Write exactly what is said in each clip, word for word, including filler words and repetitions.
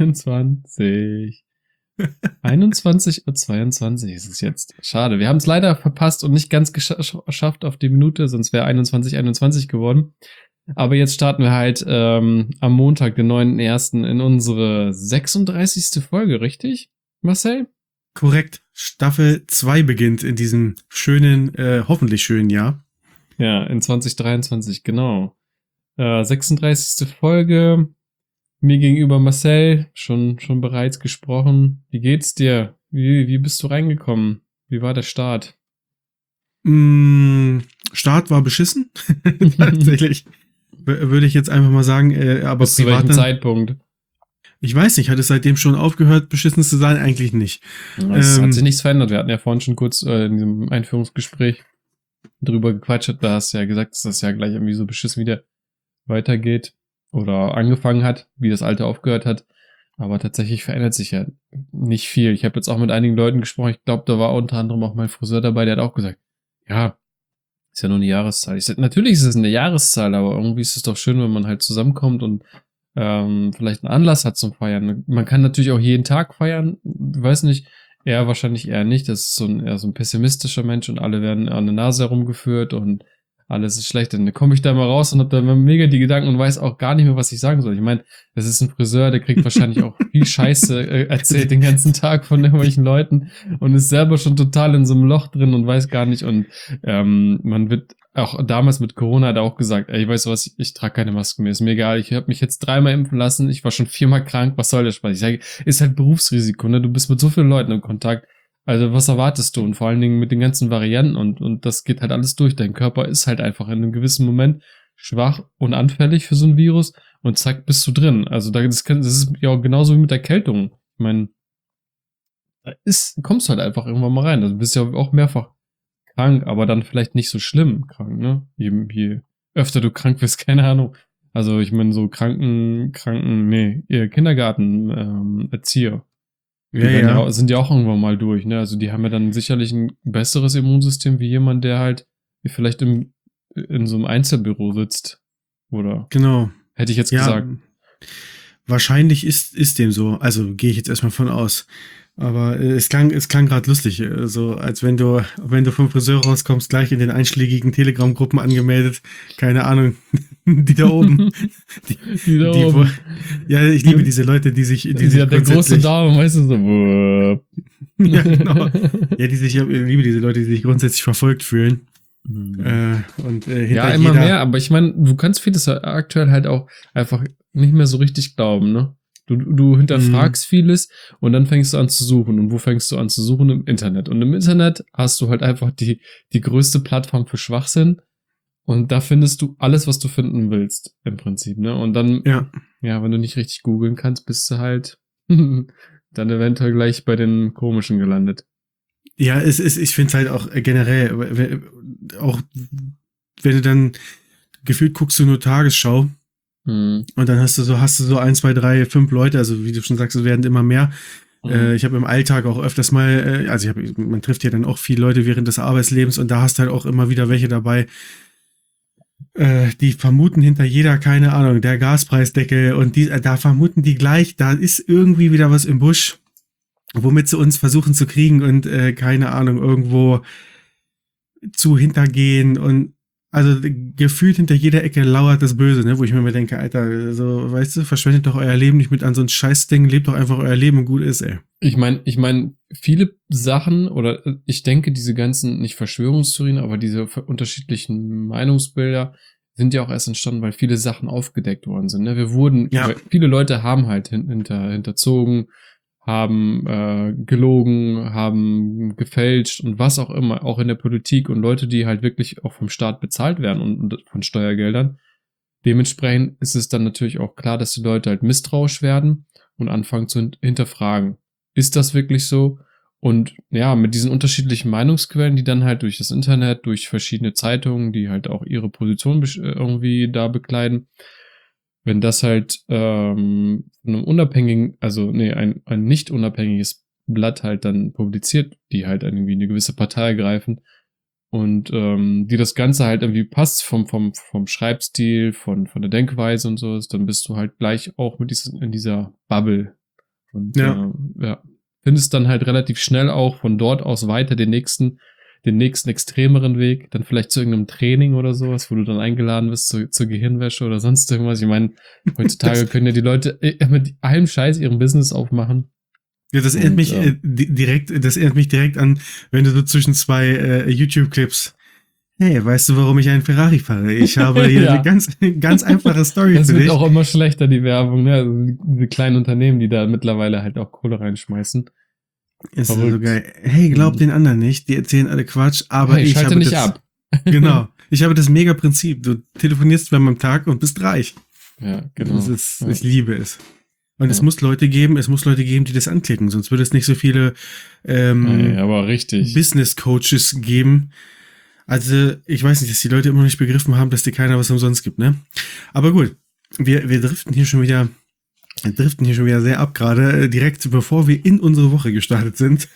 zweiundzwanzig. einundzwanzig Uhr zweiundzwanzig ist es jetzt. Schade. Wir haben es leider verpasst und nicht ganz gesch- geschafft auf die Minute, sonst wäre einundzwanzig Uhr einundzwanzig geworden. Aber jetzt starten wir halt ähm, am Montag, den neunten ersten in unsere sechsunddreißigste Folge, richtig, Marcel? Korrekt. Staffel zwei beginnt in diesem schönen, äh, hoffentlich schönen Jahr. Ja, in zwanzig dreiundzwanzig, genau. Äh, sechsunddreißigste Folge. Mir gegenüber Marcel, schon, schon bereits gesprochen. Wie geht's dir? Wie, wie bist du reingekommen? Wie war der Start? Mm, Start war beschissen. Tatsächlich. W- würde ich jetzt einfach mal sagen, äh, aber Bis zu welchem privat dann- Zeitpunkt? Ich weiß nicht, hat es seitdem schon aufgehört, beschissen zu sein? Eigentlich nicht. Es Ähm, hat sich nichts verändert. Wir hatten ja vorhin schon kurz äh, in diesem Einführungsgespräch drüber gequatscht. Da hast du ja gesagt, dass das ja gleich irgendwie so beschissen wieder weitergeht oder angefangen hat, wie das alte aufgehört hat. Aber tatsächlich verändert sich ja nicht viel. Ich habe jetzt auch mit einigen Leuten gesprochen. Ich glaube, da war unter anderem auch mein Friseur dabei, der hat auch gesagt, ja, ist ja nur eine Jahreszahl. Ich sag, natürlich ist es eine Jahreszahl, aber irgendwie ist es doch schön, wenn man halt zusammenkommt und ähm, vielleicht einen Anlass hat zum Feiern. Man kann natürlich auch jeden Tag feiern. Ich weiß nicht, er wahrscheinlich eher nicht. Das ist so ein, eher so ein pessimistischer Mensch und alle werden an der Nase herumgeführt und alles ist schlecht. Dann komme ich da mal raus und hab da mega die Gedanken und weiß auch gar nicht mehr, was ich sagen soll. Ich meine, das ist ein Friseur, der kriegt wahrscheinlich auch viel Scheiße äh, erzählt den ganzen Tag von irgendwelchen Leuten und ist selber schon total in so einem Loch drin und weiß gar nicht. Und ähm, man wird auch damals mit Corona hat er auch gesagt, ey, ich weiß was, ich, ich trage keine Maske mehr, ist mir egal, ich habe mich jetzt dreimal impfen lassen, ich war schon viermal krank, was soll der Spaß? Ich sage, ist halt Berufsrisiko, ne? Du bist mit so vielen Leuten im Kontakt. Also was erwartest du? Und vor allen Dingen mit den ganzen Varianten und, und das geht halt alles durch. Dein Körper ist halt einfach in einem gewissen Moment schwach und anfällig für so ein Virus und zack, bist du drin. Also da, das, kann, das ist ja auch genauso wie mit Erkältung. Ich meine, da ist, kommst du halt einfach irgendwann mal rein. Also du bist ja auch mehrfach krank, aber dann vielleicht nicht so schlimm krank, ne? Je, je öfter du krank wirst, keine Ahnung. Also ich meine, so Kranken, Kranken, nee, Kindergarten, ähm, Erzieher. Die ja, werden ja. ja, sind ja auch irgendwann mal durch, ne? Also die haben ja dann sicherlich ein besseres Immunsystem wie jemand, der halt wie vielleicht im, in so einem Einzelbüro sitzt. Oder? Genau. Hätte ich jetzt Ja, gesagt. wahrscheinlich ist, ist dem so. Also gehe ich jetzt erstmal von aus. Aber äh, es klang, es klang gerade lustig. äh, So, als wenn du, wenn du vom Friseur rauskommst, gleich in den einschlägigen Telegram-Gruppen angemeldet. Keine Ahnung. Die da oben. Die, Die da die, oben. wo- ja, ich liebe diese Leute, die sich, die Die sich hat der große grundsätzlich- Dame, weißt du, so. wupp. Ja, genau. Ja, die sich, ich liebe diese Leute, die sich grundsätzlich verfolgt fühlen. Äh, und äh, hinter Ja, immer jeder, mehr, aber ich meine, du kannst vieles aktuell halt auch einfach nicht mehr so richtig glauben, ne? Du, du hinterfragst Mhm. vieles und dann fängst du an zu suchen. Und wo fängst du an zu suchen? Im Internet. Und im Internet hast du halt einfach die, die größte Plattform für Schwachsinn. Und da findest du alles, was du finden willst, im Prinzip, ne? Und dann, Ja, ja, wenn du nicht richtig googeln kannst, bist du halt dann eventuell gleich bei den Komischen gelandet. ja, es ist, ich finde es halt auch generell, w- w- auch wenn du dann gefühlt guckst du nur Tagesschau Hm. und dann hast du so, hast du so ein, zwei, drei, fünf Leute, also wie du schon sagst, es werden immer mehr. Mhm. Äh, ich habe im Alltag auch öfters mal, äh, also ich hab, man trifft ja dann auch viele Leute während des Arbeitslebens und da hast du halt auch immer wieder welche dabei, äh, die vermuten hinter jeder, keine Ahnung, der Gaspreisdeckel und die, äh, da vermuten die gleich, da ist irgendwie wieder was im Busch, womit sie uns versuchen zu kriegen und äh, keine Ahnung, irgendwo zu hintergehen und also gefühlt hinter jeder Ecke lauert das Böse, ne, wo ich mir immer denke, Alter, so, weißt du, verschwendet doch euer Leben nicht mit an so ein Scheißding, lebt doch einfach euer Leben und gut ist, ey. Ich meine, ich meine, viele Sachen oder äh, ich denke, diese ganzen, nicht Verschwörungstheorien, aber diese ver- unterschiedlichen Meinungsbilder sind ja auch erst entstanden, weil viele Sachen aufgedeckt worden sind. Ne? Wir wurden, Ja. weil viele Leute haben halt hin, hinter, hinterzogen, haben äh, gelogen, haben gefälscht und was auch immer, auch in der Politik und Leute, die halt wirklich auch vom Staat bezahlt werden und, und von Steuergeldern. Dementsprechend ist es dann natürlich auch klar, dass die Leute halt misstrauisch werden und anfangen zu hin- hinterfragen. Ist das wirklich so? Und ja, mit diesen unterschiedlichen Meinungsquellen, die dann halt durch das Internet, durch verschiedene Zeitungen, die halt auch ihre Position besch- äh, irgendwie da bekleiden, wenn das halt ähm, von einem unabhängigen, also nee, ein, ein nicht unabhängiges Blatt halt dann publiziert, die halt irgendwie eine gewisse Partei ergreifen und ähm, die das Ganze halt irgendwie passt vom, vom, vom Schreibstil, von, von der Denkweise und so ist, dann bist du halt gleich auch mit diesen, in dieser Bubble Und Ja. äh, ja, findest dann halt relativ schnell auch von dort aus weiter den nächsten, den nächsten extremeren Weg, dann vielleicht zu irgendeinem Training oder sowas, wo du dann eingeladen wirst zu, zur Gehirnwäsche oder sonst irgendwas. Ich meine, heutzutage Das- können ja die Leute äh, mit allem Scheiß ihren Business aufmachen. Ja, das erinnert Und, mich ja. äh, di- direkt, das erinnert mich direkt an, wenn du so zwischen zwei äh, YouTube-Clips. Hey, weißt du, warum ich einen Ferrari fahre? Ich habe hier Ja. eine ganz, ganz einfache Story Das für wird dich. auch immer schlechter, die Werbung, ne? Also diese kleinen Unternehmen, die da mittlerweile halt auch Kohle reinschmeißen. Ist so verrückt. geil. Hey, glaub Mhm. den anderen nicht, die erzählen alle Quatsch, aber hey, ich schalte habe nicht das, ab. Genau. Ich habe das mega Prinzip. Du telefonierst zweimal am Tag und bist reich. Ja, genau. Das ist, ja. Ich liebe es. Und es Ja. muss Leute geben, es muss Leute geben, die das anklicken, sonst würde es nicht so viele ähm, Ey, aber richtig. Business Coaches geben. Also, ich weiß nicht, dass die Leute immer noch nicht begriffen haben, dass dir keiner was umsonst gibt, ne? Aber gut, wir, wir driften hier schon wieder, wir driften hier schon wieder sehr ab, gerade äh, direkt bevor wir in unsere Woche gestartet sind.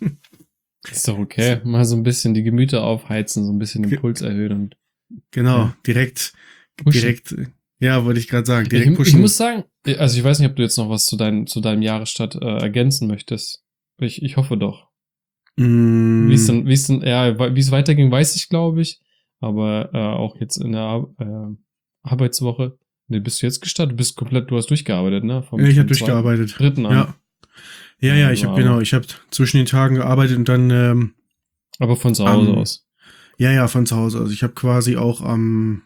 Ist doch okay. Mal so ein bisschen die Gemüter aufheizen, so ein bisschen den Ge- Puls erhöhen und Genau, Ja. direkt, pushen. direkt, äh, ja, wollte ich gerade sagen, direkt Ich, ich pushen. muss sagen, also ich weiß nicht, ob du jetzt noch was zu, dein, zu deinem Jahresstart äh, ergänzen möchtest. Ich, ich hoffe doch. Mm, Wie es dann, wie es dann, ja, wie es weiterging, weiß ich, glaube ich. Aber äh, auch jetzt in der Ar äh, Arbeitswoche. Ne, bist du jetzt gestartet? Du bist komplett, du hast durchgearbeitet, ne? Vom, ja, ich habe vom zweiten, durchgearbeitet. Dritten an. Ja, ja, ja, ich Ja, habe aber- genau, ich habe zwischen den Tagen gearbeitet und dann ähm, Aber von zu Hause Am- aus. ja, ja, von zu Hause. Also ich habe quasi auch am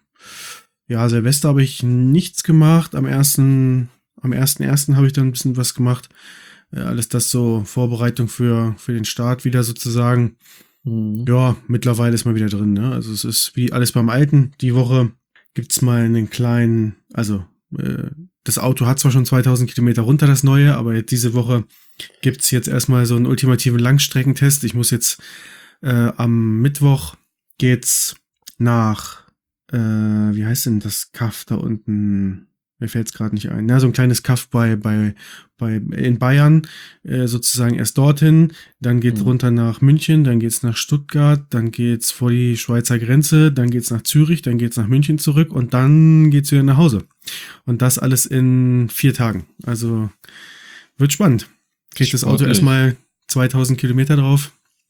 ja, Silvester habe ich nichts gemacht. Am ersten, am ersten ersten habe ich dann ein bisschen was gemacht. Äh, alles das so Vorbereitung für, für den Start wieder sozusagen. Mhm. Ja, mittlerweile ist man wieder drin, ne? Also es ist wie alles beim Alten. Die Woche gibt's mal einen kleinen, also äh, das Auto hat zwar schon zweitausend Kilometer runter, das neue, aber jetzt diese Woche gibt's jetzt erstmal so einen ultimativen Langstreckentest. Ich muss jetzt äh, am Mittwoch geht's nach, äh, wie heißt denn das Kaff da unten? Mir fällt's gerade nicht ein. Ja, so ein kleines Kaff bei, bei, bei, in Bayern, äh, sozusagen erst dorthin, dann geht's Mhm. runter nach München, dann geht's nach Stuttgart, dann geht's vor die Schweizer Grenze, dann geht's nach Zürich, dann geht's nach München zurück und dann geht's wieder nach Hause. Und das alles in vier Tagen. Also, wird spannend. Kriegt das Auto Sportlich. erstmal zweitausend Kilometer drauf.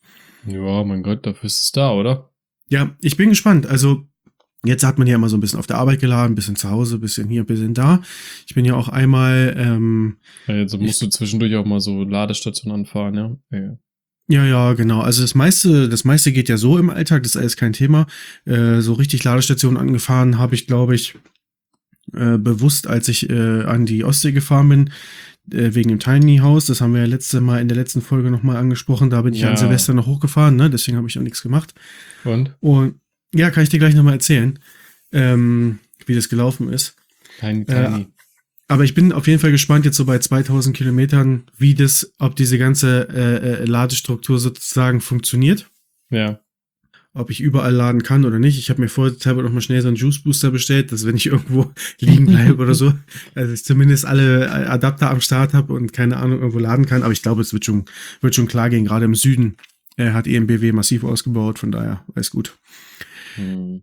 Ja, mein Gott, dafür ist es da, oder? Ja, ich bin gespannt. Also, jetzt hat man ja immer so ein bisschen auf der Arbeit geladen, ein bisschen zu Hause, ein bisschen hier, ein bisschen da. Ich bin ja auch einmal, ähm, Ja, jetzt musst du zwischendurch auch mal so Ladestationen anfahren, ja? Ja. ja, ja, genau. Also das meiste, das meiste geht ja so im Alltag, das ist alles kein Thema. Äh, so richtig Ladestationen angefahren habe ich, glaube ich, äh, bewusst, als ich äh, an die Ostsee gefahren bin, äh, wegen dem Tiny House. Das haben wir ja letzte Mal in der letzten Folge nochmal angesprochen. Da bin ich ja. Ja. an Silvester noch hochgefahren, ne? Deswegen habe ich auch nichts gemacht. Und? Und ja, kann ich dir gleich nochmal erzählen, ähm, wie das gelaufen ist. Tiny, Äh, tiny. Aber ich bin auf jeden Fall gespannt jetzt so bei zweitausend Kilometern, wie das, ob diese ganze äh, äh, Ladestruktur sozusagen funktioniert. Ja. Ob ich überall laden kann oder nicht. Ich habe mir vorher teilweise noch mal schnell so einen Juice Booster bestellt, dass wenn ich irgendwo liegen bleibe oder so, also ich zumindest alle Adapter am Start habe und keine Ahnung irgendwo laden kann. Aber ich glaube, es wird schon, wird schon klar gehen. Gerade im Süden äh, hat E M B W massiv ausgebaut, von daher alles gut. Hm.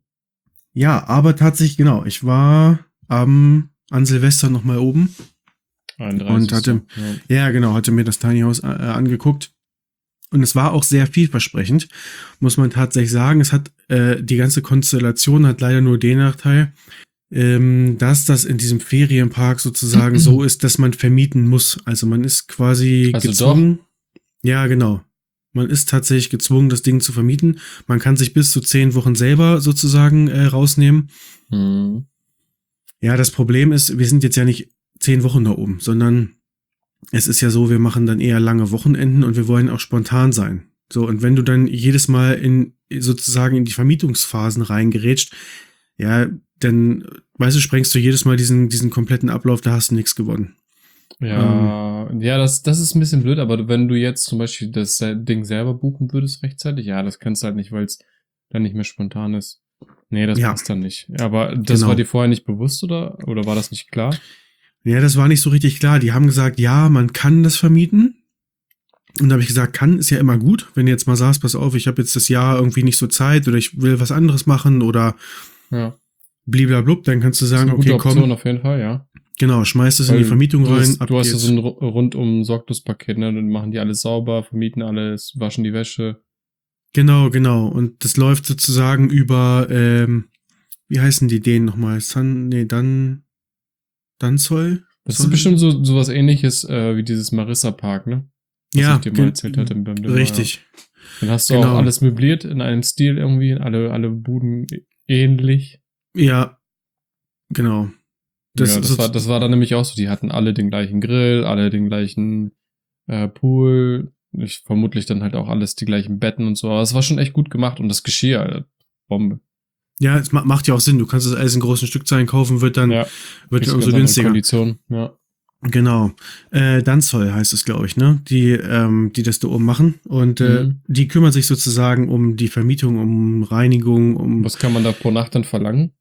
Ja, aber tatsächlich, genau, ich war am an Silvester noch mal oben. einunddreißig. Und hatte- ja. Ja, genau, hatte mir das Tiny House äh, angeguckt. Und es war auch sehr vielversprechend, muss man tatsächlich sagen. Es hat, äh, die ganze Konstellation hat leider nur den Nachteil, ähm, dass das in diesem Ferienpark sozusagen so ist, dass man vermieten muss. Also man ist quasi Also gezwungen. Ja, genau. Man ist tatsächlich gezwungen, das Ding zu vermieten. Man kann sich bis zu zehn Wochen selber sozusagen äh, rausnehmen. Hm. Ja, das Problem ist, wir sind jetzt ja nicht zehn Wochen da oben, sondern es ist ja so, wir machen dann eher lange Wochenenden und wir wollen auch spontan sein. So, und wenn du dann jedes Mal in sozusagen in die Vermietungsphasen reingerätscht, ja, dann, weißt du, sprengst du jedes Mal diesen, diesen kompletten Ablauf, da hast du nichts gewonnen. Ja, ja, das, das ist ein bisschen blöd, aber wenn du jetzt zum Beispiel das äh, Ding selber buchen würdest rechtzeitig, ja, das kannst du halt nicht, weil es dann nicht mehr spontan ist. Nee, das Ja. passt dann nicht. Aber das Genau. war dir vorher nicht bewusst, oder? Oder war das nicht klar? Ja, das war nicht so richtig klar. Die haben gesagt, ja, man kann das vermieten. Und da habe ich gesagt, kann ist ja immer gut. Wenn du jetzt mal sagst, pass auf, ich habe jetzt das Jahr irgendwie nicht so Zeit oder ich will was anderes machen oder Ja. bliblablub, dann kannst du Das ist sagen, eine gute okay, Option komm. auf jeden Fall, ja. Genau, schmeißt es in die Vermietung du rein. hast, ab du hast ja geht's. so ein ru- rundum Sorglos-Paket, ne? Dann machen die alles sauber, vermieten alles, waschen die Wäsche. Genau, genau. Und das läuft sozusagen über, ähm, wie heißen die denen nochmal? Sun, nee, dann, Danzoll? Das ist Zoll? bestimmt so sowas ähnliches äh, wie dieses Marissa Park, ne? Was Ja, ich dir mal gen- erzählt hatte beim Döner, richtig. Ja. Dann hast du Genau. auch alles möbliert in einem Stil irgendwie, alle, alle Buden ähnlich. Ja, genau. Das, ja, das so, war, das war dann nämlich auch so. Die hatten alle den gleichen Grill, alle den gleichen äh, Pool. Ich vermutlich dann halt auch alles die gleichen Betten und so. Aber es war schon echt gut gemacht und das Geschirr, Alter, Bombe. ja, es ma- macht ja auch Sinn. Du kannst das alles in großen Stückzahlen kaufen, wird dann, Ja, wird kriegst dann umso ganz andere günstiger. Konditionen, ja. Genau. Äh, Danzoll heißt es, glaube ich, ne? Die, ähm, die das da oben machen. Und äh, Mhm. die kümmern sich sozusagen um die Vermietung, um Reinigung, um. Was kann man da pro Nacht dann verlangen?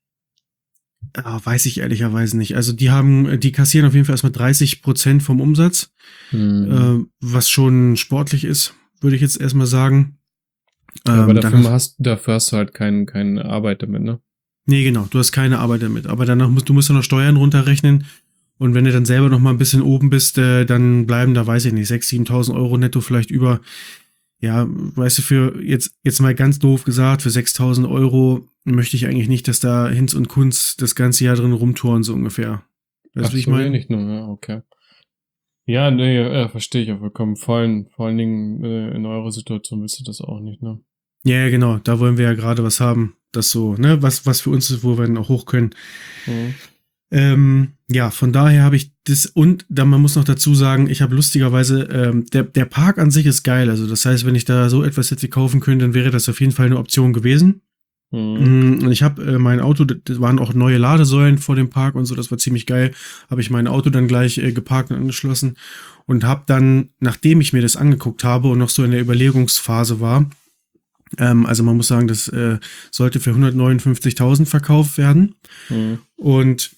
Ah, weiß ich ehrlicherweise nicht. Also die haben, die kassieren auf jeden Fall erstmal dreißig Prozent vom Umsatz, Hm. äh, was schon sportlich ist, würde ich jetzt erstmal sagen. Ja, aber Ähm, dafür danach, hast, dafür hast du halt kein, keine Arbeit damit, ne? nee, genau, du hast keine Arbeit damit. Aber danach musst du musst ja noch Steuern runterrechnen. Und wenn du dann selber noch mal ein bisschen oben bist, äh, dann bleiben da, weiß ich nicht, sechstausend, siebentausend Euro netto vielleicht über. Ja, weißt du, für jetzt, jetzt mal ganz doof gesagt, für sechstausend Euro möchte ich eigentlich nicht, dass da Hinz und Kunz das ganze Jahr drin rumtouren, so ungefähr. Weißt Ach du, wie ich so, meine? wenig nur, ja, okay. Ja, nee, äh, verstehe ich auch vollkommen. Vor allen, vor allen Dingen äh, in eurer Situation willst du das auch nicht, ne? Ja, ja, genau, da wollen wir ja gerade was haben, das so, ne, was, was für uns ist, wo wir dann auch hoch können. Mhm. Ähm, ja, von daher habe ich das, und dann man muss noch dazu sagen, ich habe lustigerweise, ähm, der, der Park an sich ist geil. Also das heißt, wenn ich da so etwas hätte kaufen können, dann wäre das auf jeden Fall eine Option gewesen. Mhm. Mm, Und ich habe äh, mein Auto, das waren auch neue Ladesäulen vor dem Park und so, das war ziemlich geil. Habe ich mein Auto dann gleich äh, geparkt und angeschlossen und habe dann, nachdem ich mir das angeguckt habe und noch so in der Überlegungsphase war, ähm, also man muss sagen, das äh, sollte für hundertneunundfünfzigtausend verkauft werden. Mhm. Und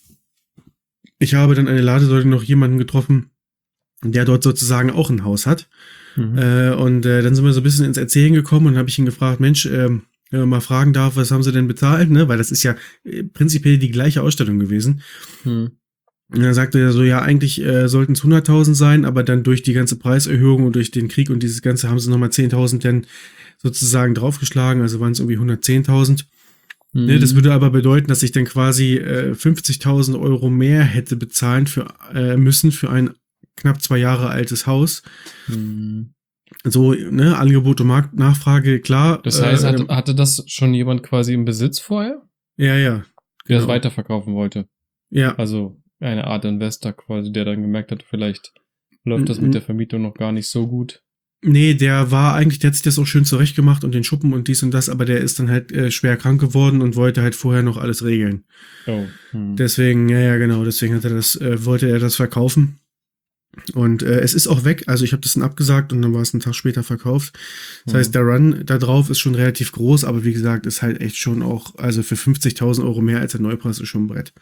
ich habe dann eine Ladesäule noch jemanden getroffen, der dort sozusagen auch ein Haus hat. Mhm. Äh, und äh, dann sind wir so ein bisschen ins Erzählen gekommen und habe ich ihn gefragt, Mensch, ähm, wenn man mal fragen darf, was haben sie denn bezahlt, ne? Weil das ist ja äh, prinzipiell die gleiche Ausstellung gewesen. Mhm. Und dann sagte er so, ja, eigentlich äh, sollten es hunderttausend sein, aber dann durch die ganze Preiserhöhung und durch den Krieg und dieses Ganze haben sie nochmal zehntausend dann sozusagen draufgeschlagen, also waren es irgendwie hundertzehntausend. Mhm. Ne, das würde aber bedeuten, dass ich dann quasi äh, fünfzigtausend Euro mehr hätte bezahlen für, äh, müssen für ein knapp zwei Jahre altes Haus. Mhm. So, ne, Angebot und Marktnachfrage, klar. Das heißt, äh, hatte, hatte das schon jemand quasi im Besitz vorher, ja, ja. der das Genau. weiterverkaufen wollte? Ja, Also eine Art Investor quasi, der dann gemerkt hat, vielleicht läuft das Mhm. mit der Vermietung noch gar nicht so gut. nee, der war eigentlich, der hat sich das auch schön zurecht gemacht und den Schuppen und dies und das, aber der ist dann halt äh, schwer krank geworden und wollte halt vorher noch alles regeln. Oh. Hm. Deswegen, ja, ja, genau, deswegen hat er das, äh, wollte er das verkaufen. Und äh, es ist auch weg, also ich habe das dann abgesagt und dann war es einen Tag später verkauft. Das Mhm. heißt, der Run da drauf ist schon relativ groß, aber wie gesagt, ist halt echt schon auch, also für fünfzigtausend Euro mehr als der Neupreis ist schon ein Brett.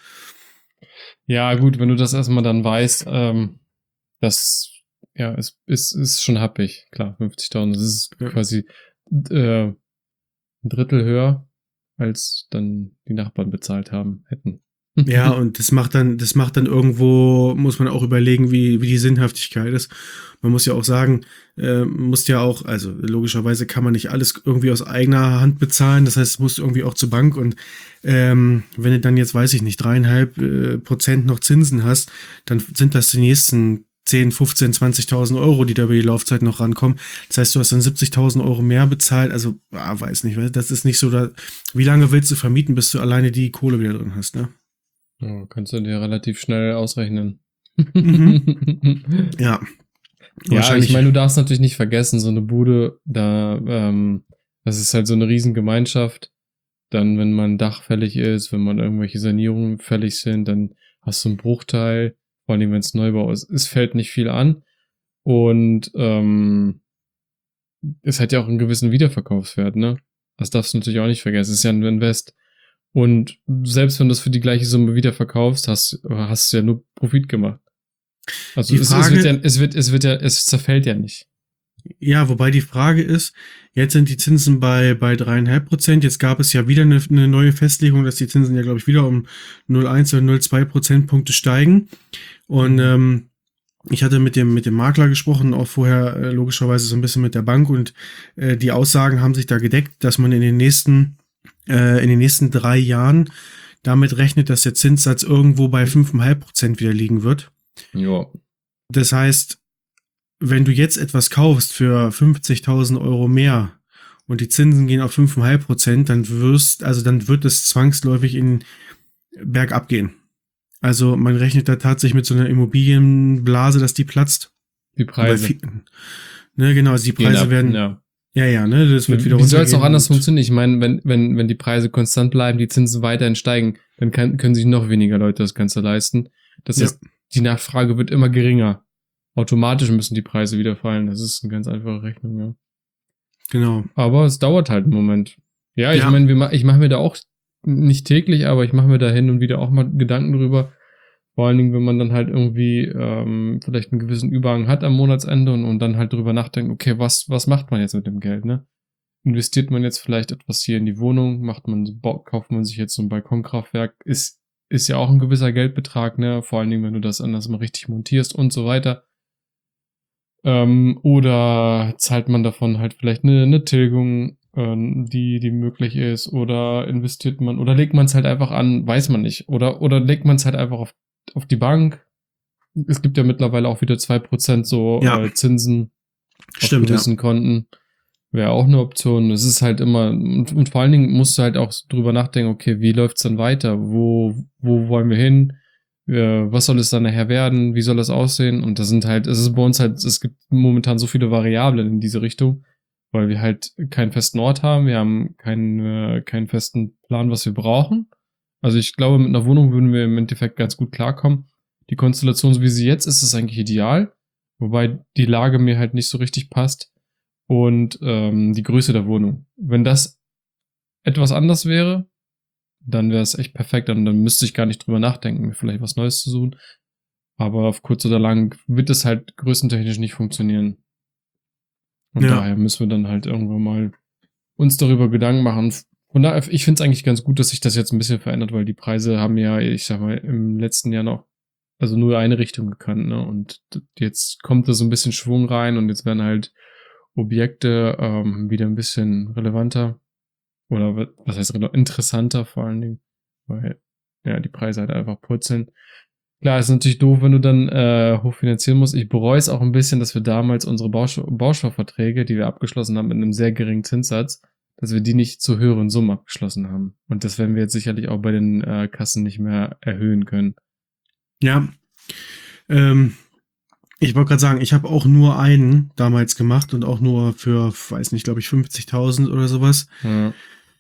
Ja, gut, wenn du das erstmal dann weißt, ähm, das ja, es ist, ist schon happig, klar, fünfzigtausend. Das ist Ja. quasi äh, ein Drittel höher, als dann die Nachbarn bezahlt haben, hätten. Ja, und das macht dann, das macht dann irgendwo, muss man auch überlegen, wie, wie die Sinnhaftigkeit ist. Man muss ja auch sagen, äh, muss ja auch, also logischerweise kann man nicht alles irgendwie aus eigener Hand bezahlen. Das heißt, es muss irgendwie auch zur Bank und ähm, wenn du dann jetzt, weiß ich nicht, dreieinhalb äh, Prozent noch Zinsen hast, dann sind das die nächsten zehn, fünfzehn, zwanzigtausend Euro, die da über die Laufzeit noch rankommen. Das heißt, du hast dann siebzigtausend Euro mehr bezahlt. Also, ah, weiß nicht, das ist nicht so, da, wie lange willst du vermieten, bis du alleine die Kohle wieder drin hast, ne? Ja, kannst du dir relativ schnell ausrechnen. Mhm. Ja. Ja, Wahrscheinlich. ich meine, du darfst natürlich nicht vergessen, so eine Bude, da, ähm, das ist halt so eine Riesengemeinschaft. Dann, wenn mal ein Dach fällig ist, wenn man irgendwelche Sanierungen fällig sind, dann hast du einen Bruchteil, vor allem wenn es Neubau ist. Es fällt nicht viel an und ähm, es hat ja auch einen gewissen Wiederverkaufswert, ne? Das darfst du natürlich auch nicht vergessen. Es ist ja ein Invest. Und selbst wenn du es für die gleiche Summe wieder verkaufst, hast, hast du ja nur Profit gemacht. Also Die es, Frage- es wird ja, es wird, es wird ja, es zerfällt ja nicht. Ja, wobei die Frage ist, jetzt sind die Zinsen bei, bei dreieinhalb Prozent. Jetzt gab es ja wieder eine, eine neue Festlegung, dass die Zinsen ja, glaube ich, wieder um null Komma eins oder null Komma zwei Prozentpunkte steigen. Und ähm, ich hatte mit dem, mit dem Makler gesprochen, auch vorher äh, logischerweise so ein bisschen mit der Bank, und äh, die Aussagen haben sich da gedeckt, dass man in den nächsten, äh, in den nächsten drei Jahren damit rechnet, dass der Zinssatz irgendwo bei fünf Komma fünf Prozent wieder liegen wird. Ja. Das heißt, wenn du jetzt etwas kaufst für fünfzigtausend Euro mehr und die Zinsen gehen auf fünf Komma fünf Prozent, dann wirst, also dann wird es zwangsläufig in bergab gehen. Also man rechnet da tatsächlich mit so einer Immobilienblase, dass die platzt. Die Preise. Viel, ne, genau, also die Preise ab, werden, ja, ja, ja, ne, das wird wieder Wie soll es auch anders und- funktionieren? Ich meine, wenn, wenn, wenn die Preise konstant bleiben, die Zinsen weiterhin steigen, dann kann, können sich noch weniger Leute das Ganze leisten. Das Ja. heißt, die Nachfrage wird immer geringer. Automatisch müssen die Preise wieder fallen. Das ist eine ganz einfache Rechnung, ja. Genau. Aber es dauert halt einen Moment. Ja, ich Ja. meine, wir ma- ich mache mir da auch nicht täglich, aber ich mache mir da hin und wieder auch mal Gedanken drüber. Vor allen Dingen, wenn man dann halt irgendwie ähm, vielleicht einen gewissen Überhang hat am Monatsende und, und dann halt drüber nachdenkt, okay, was, was macht man jetzt mit dem Geld, ne? Investiert man jetzt vielleicht etwas hier in die Wohnung, macht man, kauft man sich jetzt so ein Balkonkraftwerk, ist, ist ja auch ein gewisser Geldbetrag, ne? Vor allen Dingen, wenn du das anders mal richtig montierst und so weiter. Ähm, oder zahlt man davon halt vielleicht eine, eine Tilgung, ähm, die, die möglich ist, oder investiert man, oder legt man es halt einfach an, weiß man nicht, oder, oder legt man es halt einfach auf, auf die Bank. Es gibt ja mittlerweile auch wieder zwei Prozent so Ja. äh, Zinsen Stimmt, auf gewissen Konten. Wäre auch eine Option. Es ist halt immer, und, und vor allen Dingen musst du halt auch drüber nachdenken, okay, wie läuft's dann weiter? Wo, wo wollen wir hin? Äh, was soll es dann nachher werden? Wie soll das aussehen? Und das sind halt, es ist bei uns halt, es gibt momentan so viele Variablen in diese Richtung, weil wir halt keinen festen Ort haben, wir haben keinen, äh, keinen festen Plan, was wir brauchen. Also ich glaube, mit einer Wohnung würden wir im Endeffekt ganz gut klarkommen. Die Konstellation, so wie sie jetzt ist, ist eigentlich ideal, wobei die Lage mir halt nicht so richtig passt. Und ähm, die Größe der Wohnung. Wenn das etwas anders wäre, dann wäre es echt perfekt. Und dann müsste ich gar nicht drüber nachdenken, mir vielleicht was Neues zu suchen. Aber auf kurz oder lang wird es halt größentechnisch nicht funktionieren. Und Ja. daher müssen wir dann halt irgendwann mal uns darüber Gedanken machen. Von daher, ich finde es eigentlich ganz gut, dass sich das jetzt ein bisschen verändert, weil die Preise haben ja, ich sag mal, im letzten Jahr noch also nur eine Richtung gekannt, ne? Und jetzt kommt da so ein bisschen Schwung rein und jetzt werden halt Objekte ähm, wieder ein bisschen relevanter oder was heißt rele- interessanter vor allen Dingen, weil ja die Preise halt einfach purzeln. Klar, ist natürlich doof, wenn du dann äh, hochfinanzieren musst. Ich bereue es auch ein bisschen, dass wir damals unsere Bausch- Bausparverträge, die wir abgeschlossen haben mit einem sehr geringen Zinssatz, dass wir die nicht zu höheren Summen abgeschlossen haben. Und das werden wir jetzt sicherlich auch bei den äh, Kassen nicht mehr erhöhen können. Ja. Ähm, ich wollte gerade sagen, ich habe auch nur einen damals gemacht und auch nur für, weiß nicht, glaube ich, fünfzigtausend oder sowas. Ja.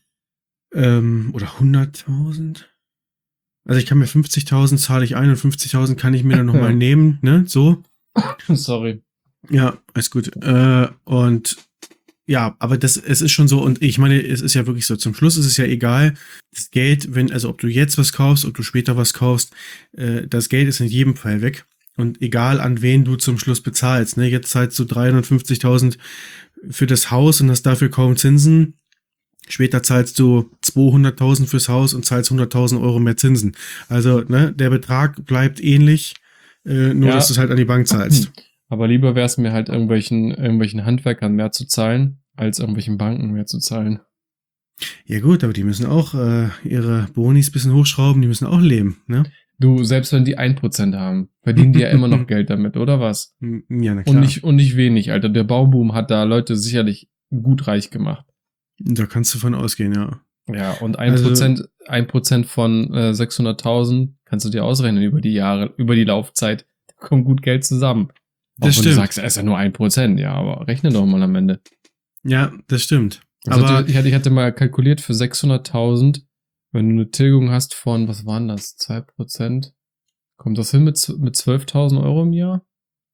Ähm, oder hunderttausend. Also ich kann mir fünfzigtausend zahle ich ein und fünfzigtausend kann ich mir dann nochmal nehmen, ne, so. Sorry. Ja, alles gut. Äh, und ja, aber das, es ist schon so, und ich meine, es ist ja wirklich so, zum Schluss ist es ja egal, das Geld, wenn, also ob du jetzt was kaufst, ob du später was kaufst, äh, das Geld ist in jedem Fall weg. Und egal an wen du zum Schluss bezahlst, ne, jetzt zahlst du dreihundertfünfzigtausend für das Haus und hast dafür kaum Zinsen. Später zahlst du zweihunderttausend fürs Haus und zahlst hunderttausend Euro mehr Zinsen. Also, ne, der Betrag bleibt ähnlich, äh, nur Ja. dass du es halt an die Bank zahlst. Aber lieber wäre es mir halt irgendwelchen, irgendwelchen Handwerkern mehr zu zahlen, als irgendwelchen Banken mehr zu zahlen. Ja gut, aber die müssen auch äh, ihre Bonis bisschen hochschrauben, die müssen auch leben, ne? Du, selbst wenn die ein Prozent haben, verdienen die ja immer noch Geld damit, oder was? Ja, na klar. Und nicht, und nicht wenig, Alter. Der Bauboom hat da Leute sicherlich gut reich gemacht. Da kannst du von ausgehen, ja. Ja, und ein Also- Prozent, ein Prozent von äh, sechshunderttausend kannst du dir ausrechnen über die Jahre, über die Laufzeit. Da kommt gut Geld zusammen. Auch Das wenn stimmt. du sagst, es ist ja nur ein Prozent, ja, aber rechne doch mal am Ende. Ja, das stimmt. Also Aber ich hatte, ich hatte mal kalkuliert für sechshunderttausend, wenn du eine Tilgung hast von, was waren das, zwei Prozent? Kommt das hin mit, z- mit zwölftausend Euro im Jahr?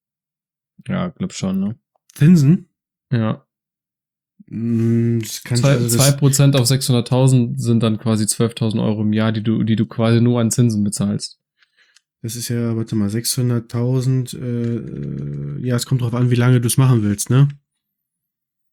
Ja, glaub schon, ne? Zinsen? Ja. Mm, Das kann ich, Zwei, also das, zwei Prozent auf sechshunderttausend sind dann quasi zwölftausend Euro im Jahr, die du, die du quasi nur an Zinsen bezahlst. das ist ja, warte mal, sechshunderttausend, äh, äh, ja, es kommt drauf an, wie lange du es machen willst, ne?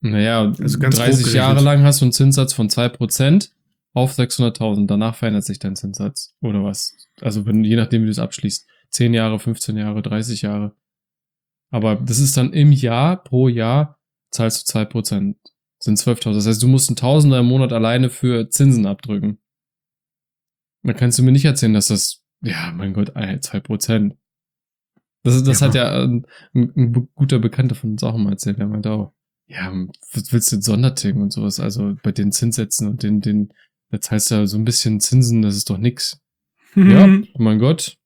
Naja, Also ganz grob dreißig gerechnet. Jahre lang hast du einen Zinssatz von zwei Prozent auf sechshunderttausend. Danach verändert sich dein Zinssatz. Oder was? Also wenn, je nachdem, wie du es abschließt. zehn Jahre, fünfzehn Jahre, dreißig Jahre. Aber das ist dann im Jahr, pro Jahr, zahlst du zwei Prozent. Sind zwölftausend. Das heißt, du musst einen Tausender im Monat alleine für Zinsen abdrücken. Dann kannst du mir nicht erzählen, dass das, ja, mein Gott, zwei Prozent. Das, das Ja, hat ja ein, ein guter Bekannter von uns auch mal erzählt. Der meinte auch, ja, was willst du denn Sondertilgen und sowas? Also bei den Zinssätzen und den, den, da zahlst du ja so ein bisschen Zinsen, das ist doch nix. Ja, oh mein Gott.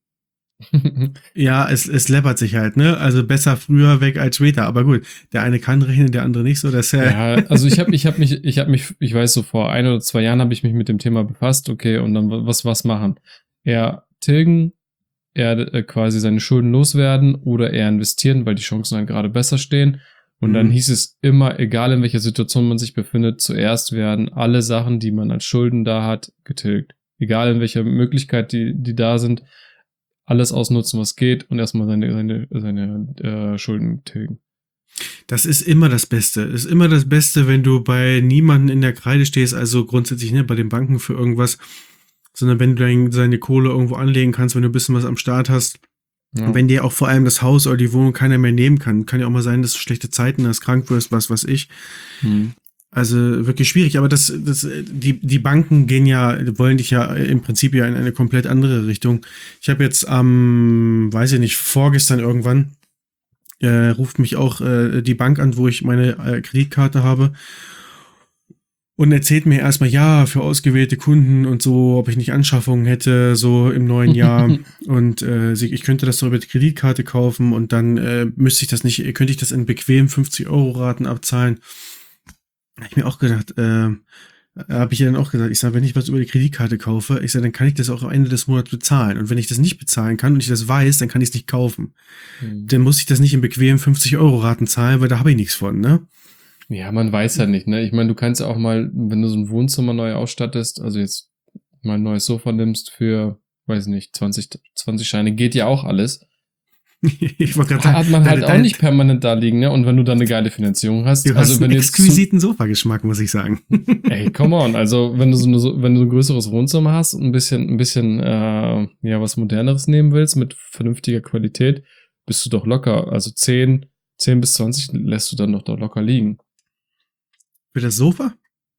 Ja, es, es läppert sich halt, ne? Also besser früher weg als später. Aber gut, der eine kann rechnen, der andere nicht so. Das, äh Ja, also ich habe ich hab mich, ich habe mich, ich weiß so, vor ein oder zwei Jahren habe ich mich mit dem Thema befasst, okay, und dann was, was machen? Eher tilgen, eher äh, quasi seine Schulden loswerden oder eher investieren, weil die Chancen halt gerade besser stehen. Und dann Mhm. hieß es immer, egal in welcher Situation man sich befindet, zuerst werden alle Sachen, die man als Schulden da hat, getilgt. Egal in welcher Möglichkeit die, die da sind, alles ausnutzen, was geht und erstmal seine, seine, seine äh, Schulden tilgen. Das ist immer das Beste. Ist immer das Beste, wenn du bei niemanden in der Kreide stehst, also grundsätzlich nicht bei den Banken für irgendwas, sondern wenn du dein, seine Kohle irgendwo anlegen kannst, wenn du ein bisschen was am Start hast. Ja. Und wenn dir auch vor allem das Haus oder die Wohnung keiner mehr nehmen kann, kann ja auch mal sein, dass du schlechte Zeiten hast, krank wirst, was weiß ich. Hm. Also wirklich schwierig, aber das, das, die, die Banken gehen ja, wollen dich ja im Prinzip ja in eine komplett andere Richtung. Ich habe jetzt am, ähm, weiß ich nicht, vorgestern irgendwann, äh, ruft mich auch äh, die Bank an, wo ich meine äh, Kreditkarte habe und erzählt mir erstmal, ja, für ausgewählte Kunden und so, ob ich nicht Anschaffungen hätte, so im neuen Jahr und äh, ich könnte das doch über die Kreditkarte kaufen und dann äh, müsste ich das nicht, könnte ich das in bequem fünfzig Euro Raten abzahlen. Habe ich mir auch gedacht, äh, habe ich ihr dann auch gesagt, ich sage, wenn ich was über die Kreditkarte kaufe, ich sage, dann kann ich das auch am Ende des Monats bezahlen. Und wenn ich das nicht bezahlen kann und ich das weiß, dann kann ich es nicht kaufen. Hm. Dann muss ich das nicht in bequemen fünfzig Euro Raten zahlen, weil da habe ich nichts von, ne? Ja, man weiß ja nicht, ne? Ich meine, du kannst ja auch mal, wenn du so ein Wohnzimmer neu ausstattest, also jetzt mal ein neues Sofa nimmst für, weiß nicht, zwanzig, zwanzig Scheine, geht ja auch alles. Ich wollte gerade sagen, Hat man halt dein- auch dein- nicht permanent da liegen, ne? Und wenn du dann eine geile Finanzierung hast, Du also hast wenn einen du jetzt exquisiten Sofageschmack, muss ich sagen. ey, come on, also wenn du so, eine, so wenn du ein größeres Wohnzimmer hast und ein bisschen, ein bisschen, äh, ja, was Moderneres nehmen willst mit vernünftiger Qualität, bist du doch locker, also zehn, zehn bis zwanzig lässt du dann doch, doch locker liegen. Für das Sofa?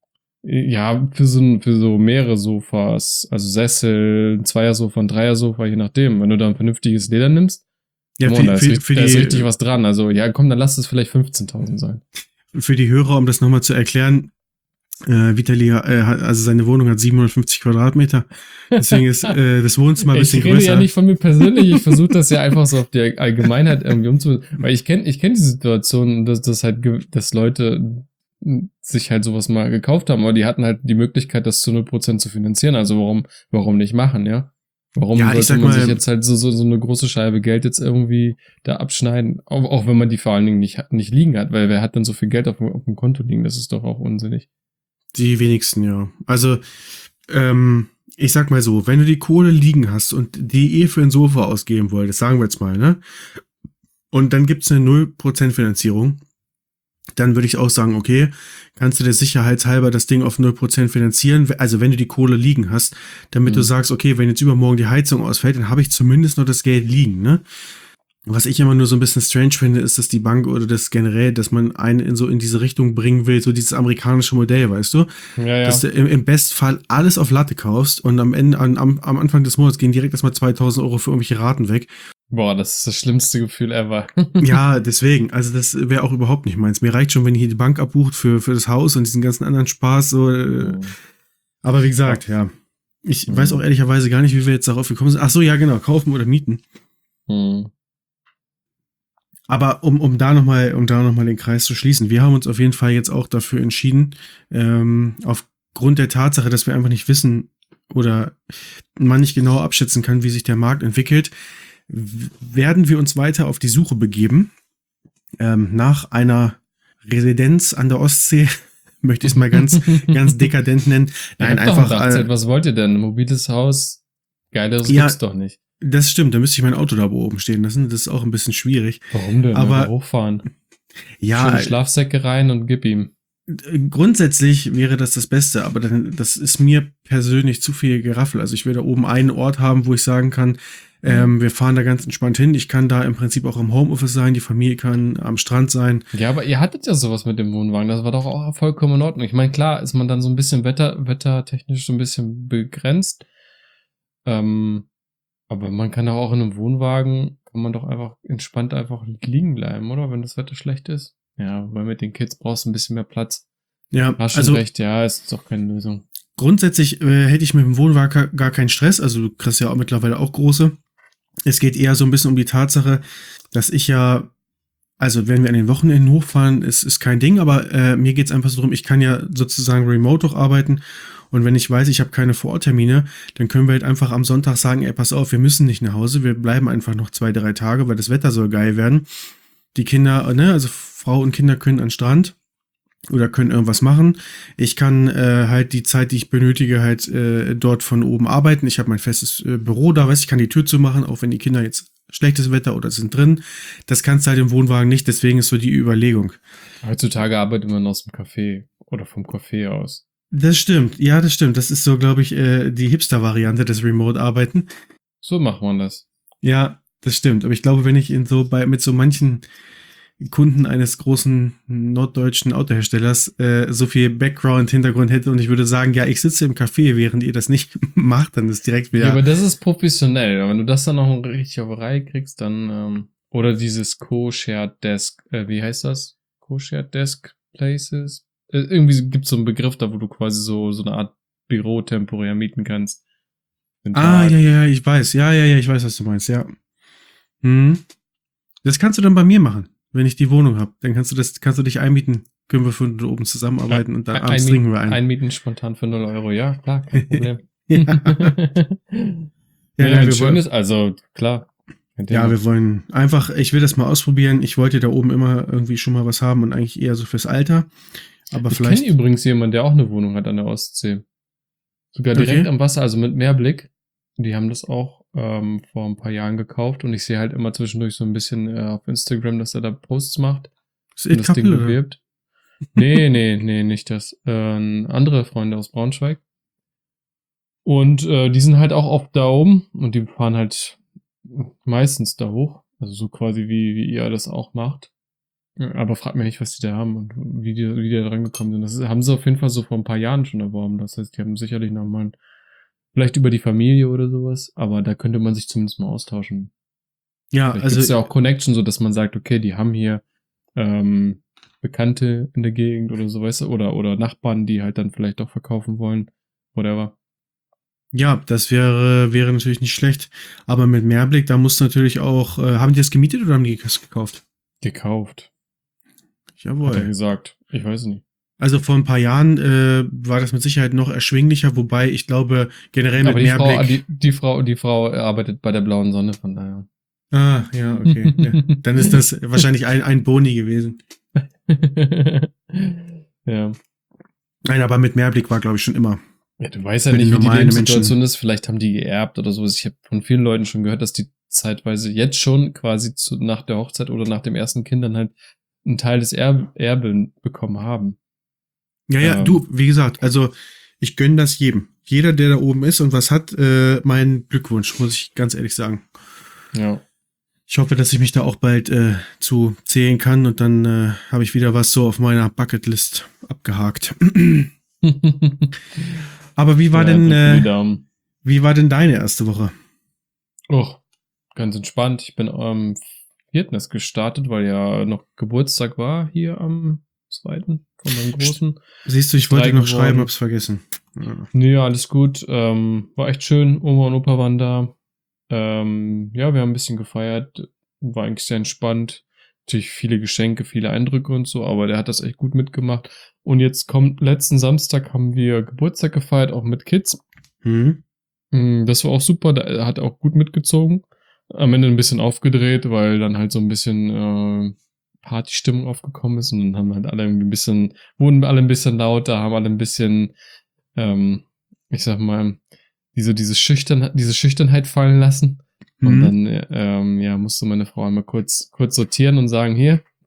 Ja, für so, für so mehrere Sofas, also Sessel, ein Zweiersofa, ein Dreiersofa, je nachdem. Wenn du da ein vernünftiges Leder nimmst, Ja, come on, für, da, ist für, richtig, für, da ist die, richtig was dran. Also, ja, komm, dann lass es vielleicht fünfzehntausend sein. für die Hörer, um das nochmal zu erklären, äh, Vitali äh, hat, also seine Wohnung hat siebenhundertfünfzig Quadratmeter. Deswegen ist äh, das Wohnzimmer ein bisschen Ich rede größer. ja nicht von mir persönlich, ich versuche das ja einfach so auf die Allgemeinheit irgendwie umzu... Weil ich kenne ich kenn die Situation, dass, dass halt, ge- dass Leute sich halt sowas mal gekauft haben, aber die hatten halt die Möglichkeit, das zu null Prozent zu finanzieren. Also warum, warum nicht machen, ja? Warum Ja, ich sollte sag man mal- sich jetzt halt so, so, so eine große Scheibe Geld jetzt irgendwie da abschneiden? Auch, auch wenn man die vor allen Dingen nicht, nicht liegen hat, weil wer hat denn so viel Geld auf, dem- auf dem Konto liegen? Das ist doch auch unsinnig. Die wenigsten, ja. Also, ähm, ich sag mal so, wenn du die Kohle liegen hast und die eh für ein Sofa ausgeben wolltest, sagen wir jetzt mal, ne? Und dann gibt's eine null Prozent Finanzierung, dann würde ich auch sagen, okay, kannst du dir sicherheitshalber das Ding auf null Prozent finanzieren, also wenn du die Kohle liegen hast, damit Mhm. du sagst, okay, wenn jetzt übermorgen die Heizung ausfällt, dann habe ich zumindest noch das Geld liegen, ne? Was ich immer nur so ein bisschen strange finde, ist, dass die Bank oder das generell, dass man einen in so in diese Richtung bringen will, so dieses amerikanische Modell, weißt du? Ja, ja. Dass du im, im Bestfall alles auf Latte kaufst und am Ende, am, am Anfang des Monats gehen direkt erstmal zweitausend Euro für irgendwelche Raten weg. Boah, das ist das schlimmste Gefühl ever. Ja, deswegen, also das wäre auch überhaupt nicht meins. Mir reicht schon, wenn ihr hier die Bank abbucht für, für das Haus und diesen ganzen anderen Spaß, so. äh, Aber wie gesagt, ja. Ich Mhm. weiß auch ehrlicherweise gar nicht, wie wir jetzt darauf gekommen sind. Ach so, ja, genau, kaufen oder mieten. Hm. Aber um, um da nochmal, um da noch mal den Kreis zu schließen, wir haben uns auf jeden Fall jetzt auch dafür entschieden, ähm, aufgrund der Tatsache, dass wir einfach nicht wissen oder man nicht genau abschätzen kann, wie sich der Markt entwickelt, w- werden wir uns weiter auf die Suche begeben, ähm, nach einer Residenz an der Ostsee, möchte ich es mal ganz, ganz dekadent nennen. Nein, Ihr habt doch einfach, ein Dachzelt, äh, was wollt ihr denn? Ein mobiles Haus? Geileres Ja. gibt's doch nicht. das stimmt, da müsste ich mein Auto da oben stehen lassen, das ist auch ein bisschen schwierig. Warum denn? Aber- Einfach hochfahren. Ja, Schöne Schlafsäcke rein und gib ihm. Grundsätzlich wäre das das Beste, aber dann, das ist mir persönlich zu viel Geraffel. Also ich will da oben einen Ort haben, wo ich sagen kann, ähm, wir fahren da ganz entspannt hin. Ich kann da im Prinzip auch im Homeoffice sein, die Familie kann am Strand sein. Ja, aber ihr hattet ja sowas mit dem Wohnwagen, das war doch auch vollkommen in Ordnung. Ich meine, klar ist man dann so ein bisschen wetter, wettertechnisch so ein bisschen begrenzt. Ähm, aber man kann doch auch in einem Wohnwagen, kann man doch einfach entspannt einfach liegen bleiben, oder? Wenn das Wetter schlecht ist. Ja, weil mit den Kids brauchst du ein bisschen mehr Platz. Ja, Hast schon also recht, ja, ist doch keine Lösung. grundsätzlich äh, hätte ich mit dem Wohnwagen gar keinen Stress. Also du kriegst ja auch mittlerweile auch große. Es geht eher so ein bisschen um die Tatsache, dass ich ja, also wenn wir an den Wochenenden hochfahren, ist, ist kein Ding, aber äh, mir geht's einfach so drum, ich kann ja sozusagen remote auch arbeiten und wenn ich weiß, ich habe keine Vororttermine, dann können wir halt einfach am Sonntag sagen, ey, pass auf, wir müssen nicht nach Hause, wir bleiben einfach noch zwei, drei Tage, weil das Wetter soll geil werden. Die Kinder, ne, also Frau und Kinder können an den Strand oder können irgendwas machen. Ich kann äh, halt die Zeit, die ich benötige, halt äh, dort von oben arbeiten. Ich habe mein festes äh, Büro da, weiß ich, kann die Tür zumachen, auch wenn die Kinder jetzt schlechtes Wetter oder sind drin. Das kannst du halt im Wohnwagen nicht, deswegen ist so die Überlegung. Heutzutage arbeitet man aus dem Café oder vom Café aus. Das stimmt, ja, das stimmt. Das ist so, glaube ich, äh, die Hipster-Variante des Remote-Arbeiten. So macht man das. Ja, das stimmt. Aber ich glaube, wenn ich in so bei mit so manchen Kunden eines großen norddeutschen Autoherstellers äh, so viel Background, Hintergrund hätte und ich würde sagen, ja, ich sitze im Café, während ihr das nicht macht, dann ist direkt wieder... Ja, aber das ist professionell. Wenn du das dann noch richtig auf die Reihe kriegst, dann... Ähm, oder dieses Co-Shared Desk, äh, wie heißt das? Co-Shared Desk Places? Äh, irgendwie gibt es so einen Begriff da, wo du quasi so, so eine Art Büro temporär mieten kannst. Ah, ja, ja, ich weiß. Ja, ja, ja, ich weiß, was du meinst, ja. Hm. Das kannst du dann bei mir machen. Wenn ich die Wohnung habe, dann kannst du das, kannst du dich einmieten, können wir von oben zusammenarbeiten und dann ein, abends ein, trinken wir ein. Einmieten spontan für null Euro, ja, klar, kein Problem. ja, ja, ja, wenn es schön ist, also klar. Ja, wir wollen einfach, ich will das mal ausprobieren. Ich wollte da oben immer irgendwie schon mal was haben und eigentlich eher so fürs Alter. Aber ich vielleicht. Ich kenne übrigens jemanden, der auch eine Wohnung hat an der Ostsee. Sogar direkt okay. am Wasser, also mit Meerblick. Die haben das auch ähm, vor ein paar Jahren gekauft und ich sehe halt immer zwischendurch so ein bisschen äh, auf Instagram, dass er da Posts macht. Ist und das Ding bewirbt. nee, nee, nee, nicht das. Äh, andere Freunde aus Braunschweig. Und äh, die sind halt auch oft da oben und die fahren halt meistens da hoch. Also so quasi wie, wie ihr das auch macht. Aber fragt mich nicht, was die da haben und wie die, wie die da dran gekommen sind. Das ist, haben sie auf jeden Fall so vor ein paar Jahren schon erworben. Das heißt, die haben sicherlich nochmal ein vielleicht über die Familie oder sowas, aber da könnte man sich zumindest mal austauschen. Ja, vielleicht also gibt's ja auch Connection, so dass man sagt, okay, die haben hier ähm, Bekannte in der Gegend oder so, weißt du, oder oder Nachbarn, die halt dann vielleicht auch verkaufen wollen, whatever. Ja, das wäre wäre natürlich nicht schlecht, aber mit Mehrblick, da muss natürlich auch, äh, haben die das gemietet oder haben die das gekauft? Gekauft. Jawohl. Hat er gesagt, ich weiß nicht. Also vor ein paar Jahren äh, war das mit Sicherheit noch erschwinglicher, wobei ich glaube generell mit aber die Mehrblick... Frau, die, die Frau, die Frau arbeitet bei der Blauen Sonne, von daher. Ah, ja, okay. Ja. Dann ist das wahrscheinlich ein, ein Boni gewesen. ja. Nein, aber mit Mehrblick war, glaube ich, schon immer. Ja, du weißt ja nicht, wie die Lebenssituation ist. Vielleicht haben die geerbt oder sowas. Ich habe von vielen Leuten schon gehört, dass die zeitweise jetzt schon quasi zu, nach der Hochzeit oder nach dem ersten Kind dann halt einen Teil des Erb Erben bekommen haben. Ja, ja, ähm, du, wie gesagt, also ich gönne das jedem. Jeder, der da oben ist und was hat, äh, mein Glückwunsch, muss ich ganz ehrlich sagen. Ja. Ich hoffe, dass ich mich da auch bald äh, zu zählen kann und dann äh, habe ich wieder was so auf meiner Bucketlist abgehakt. Aber wie war ja, denn äh, wie war denn deine erste Woche? Oh, ganz entspannt. Ich bin am vierten erst gestartet, weil ja noch Geburtstag war hier am zweiten von meinem Großen. Siehst du, ich wollte noch geworden. schreiben, hab's vergessen. Ja. Nee, alles gut. Ähm, war echt schön. Oma und Opa waren da. Ähm, ja, wir haben ein bisschen gefeiert. War eigentlich sehr entspannt. Natürlich viele Geschenke, viele Eindrücke und so, aber der hat das echt gut mitgemacht. Und jetzt kommt, letzten Samstag haben wir Geburtstag gefeiert, auch mit Kids. Mhm. Das war auch super, der hat auch gut mitgezogen. Am Ende ein bisschen aufgedreht, weil dann halt so ein bisschen äh, Partystimmung aufgekommen ist und dann haben halt alle irgendwie ein bisschen, wurden alle ein bisschen lauter, haben alle ein bisschen, ähm, ich sag mal, diese, diese Schüchtern, diese Schüchternheit fallen lassen. Und mhm. dann, ähm, ja, musste meine Frau einmal kurz, kurz sortieren und sagen, hier,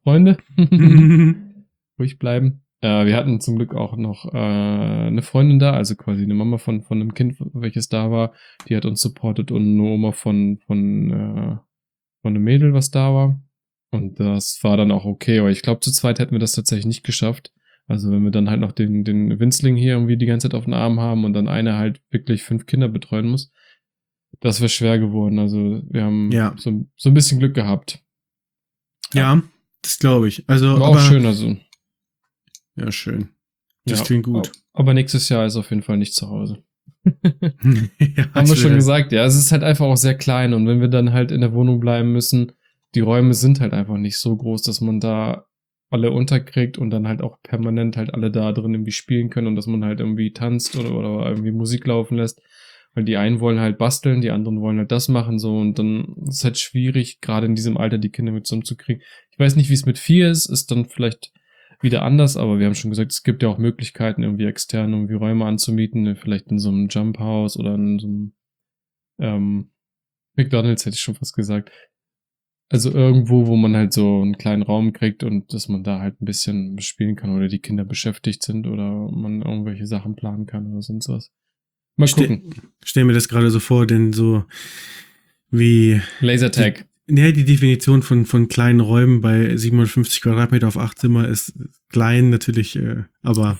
Freunde. Ruhig bleiben. Äh, wir hatten zum Glück auch noch äh, eine Freundin da, also quasi eine Mama von, von einem Kind, welches da war. Die hat uns supportet und eine Oma von, von, äh, von einem Mädel, was da war. Und das war dann auch okay, aber ich glaube, zu zweit hätten wir das tatsächlich nicht geschafft. Also wenn wir dann halt noch den, den Winzling hier irgendwie die ganze Zeit auf den Arm haben und dann einer halt wirklich fünf Kinder betreuen muss, das wäre schwer geworden. Also wir haben Ja. so, so ein bisschen Glück gehabt. Ja, das glaube ich. Also, War aber, auch schön, also. Ja, schön. Das Ja, klingt gut. Aber nächstes Jahr ist auf jeden Fall nicht zu Hause. Ja, Haben wir schon wäre- gesagt, ja. Es ist halt einfach auch sehr klein und wenn wir dann halt in der Wohnung bleiben müssen, die Räume sind halt einfach nicht so groß, dass man da alle unterkriegt und dann halt auch permanent halt alle da drin irgendwie spielen können und dass man halt irgendwie tanzt oder, oder irgendwie Musik laufen lässt. Weil die einen wollen halt basteln, die anderen wollen halt das machen, so. Und dann ist es halt schwierig, gerade in diesem Alter die Kinder mit zusammenzukriegen. Ich weiß nicht, wie es mit vier ist, ist dann vielleicht wieder anders, aber wir haben schon gesagt, es gibt ja auch Möglichkeiten, irgendwie extern irgendwie Räume anzumieten, vielleicht in so einem Jump House oder in so einem ähm, McDonald's, hätte ich schon fast gesagt. Also irgendwo, wo man halt so einen kleinen Raum kriegt und dass man da halt ein bisschen spielen kann oder die Kinder beschäftigt sind oder man irgendwelche Sachen planen kann oder sonst was. Mal Ste- gucken. Stell mir das gerade so vor, denn so wie Lasertag. ne, die Definition von, von kleinen Räumen bei siebenhundertfünfzig Quadratmeter auf acht Zimmer ist klein natürlich, äh, aber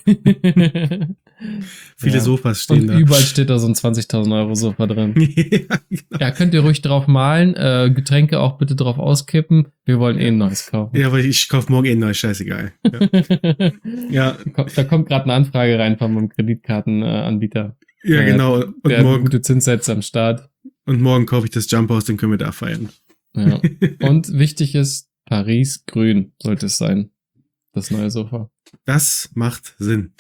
viele Ja. Sofas stehen Und da. überall steht da so ein zwanzigtausend Euro Sofa drin. Ja, genau. Ja, könnt ihr ruhig drauf malen. Äh, Getränke auch bitte drauf auskippen. Wir wollen eh ein neues kaufen. Ja, weil ich kaufe morgen eh ein neues, scheißegal. Ja, ja, Da kommt gerade eine Anfrage rein von meinem Kreditkartenanbieter. ja Äh, genau. Und Der hat morgen, gute Zinssätze am Start. und morgen kaufe ich das Jump House, dann können wir da feiern. Ja. Und wichtig ist, Paris grün sollte es sein. Das neue Sofa. Das macht Sinn.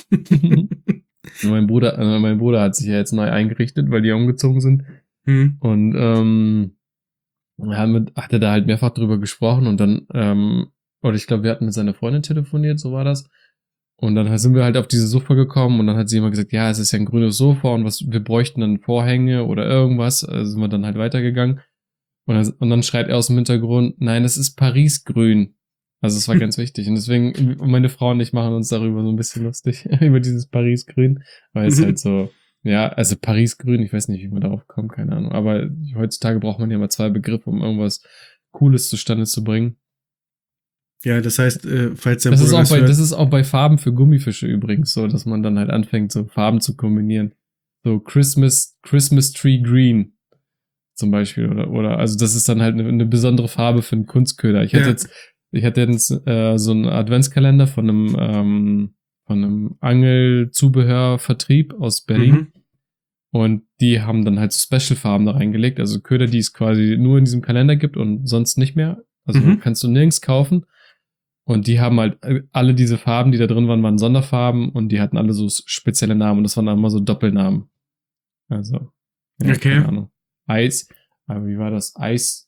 mein Bruder, äh, mein Bruder hat sich ja jetzt neu eingerichtet, weil die ja umgezogen sind. Hm. Und ähm, wir haben mit, hat er da halt mehrfach drüber gesprochen und dann, ähm, oder ich glaube, wir hatten mit seiner Freundin telefoniert, so war das. Und dann sind wir halt auf dieses Sofa gekommen und dann hat sie immer gesagt, ja, es ist ja ein grünes Sofa und was, wir bräuchten dann Vorhänge oder irgendwas. Also sind wir dann halt weitergegangen. Und dann, und dann schreit er aus dem Hintergrund, nein, es ist Paris-Grün. Also es war ganz wichtig. Und deswegen, meine Frau und ich machen uns darüber so ein bisschen lustig, über dieses Paris-Grün. Weil es Mhm. halt so, ja, also Paris-Grün, ich weiß nicht, wie man darauf kommt, keine Ahnung. Aber heutzutage braucht man ja mal zwei Begriffe, um irgendwas Cooles zustande zu bringen. Ja, das heißt, äh, falls der Das ist, Bruder auch das bei, hört, das ist auch bei Farben für Gummifische übrigens so, dass man dann halt anfängt, so Farben zu kombinieren. So Christmas, Christmas Tree Green zum Beispiel. Oder, oder also das ist dann halt eine, eine besondere Farbe für einen Kunstköder. Ich hatte Ja. jetzt, ich hatte jetzt äh, so einen Adventskalender von einem, ähm, von einem Angelzubehörvertrieb aus Berlin. Mhm. Und die haben dann halt so Special-Farben da reingelegt. Also Köder, die es quasi nur in diesem Kalender gibt und sonst nicht mehr. Also Mhm. kannst du nirgends kaufen. Und die haben halt äh, alle diese Farben, die da drin waren, waren Sonderfarben und die hatten alle so spezielle Namen und das waren dann immer so Doppelnamen. Also, ja, Okay. keine Ahnung. Ice, aber wie war das? Ice,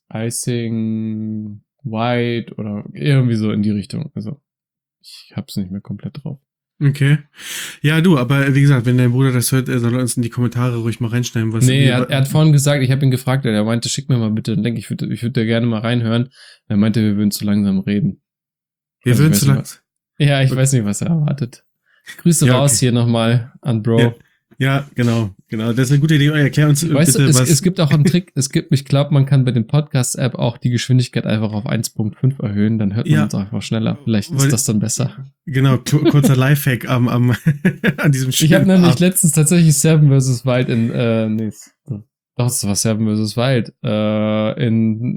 Icing White oder irgendwie so in die Richtung. Also, ich hab's nicht mehr komplett drauf. Okay. Ja, du, aber wie gesagt, wenn dein Bruder das hört, er soll uns in die Kommentare ruhig mal reinschneiden, was Nee, wir- er, hat- er hat vorhin gesagt, ich habe ihn gefragt, er meinte, schick mir mal bitte einen Link, ich würde ich würd da gerne mal reinhören. Er meinte, wir würden zu langsam reden. wir also würden ich zu weiß lang. nicht, Ja, ich Okay. weiß nicht, was er erwartet. Grüße Ja, raus okay. hier nochmal an Bro. Ja. Ja, genau, genau. Das ist eine gute Idee. Erklär uns Weißt bitte, du, es, was. es gibt auch einen Trick, es gibt, ich glaube, man kann bei den Podcast-App auch die Geschwindigkeit einfach auf eins Punkt fünf erhöhen, dann hört man Ja. uns einfach schneller. Vielleicht Weil- ist das dann besser. Genau, ku- kurzer Lifehack am, am an diesem Ich habe schönen nämlich Abend. letztens tatsächlich Seven versus. Wild in, äh, nee, doch, es war Seven versus. Wild, äh,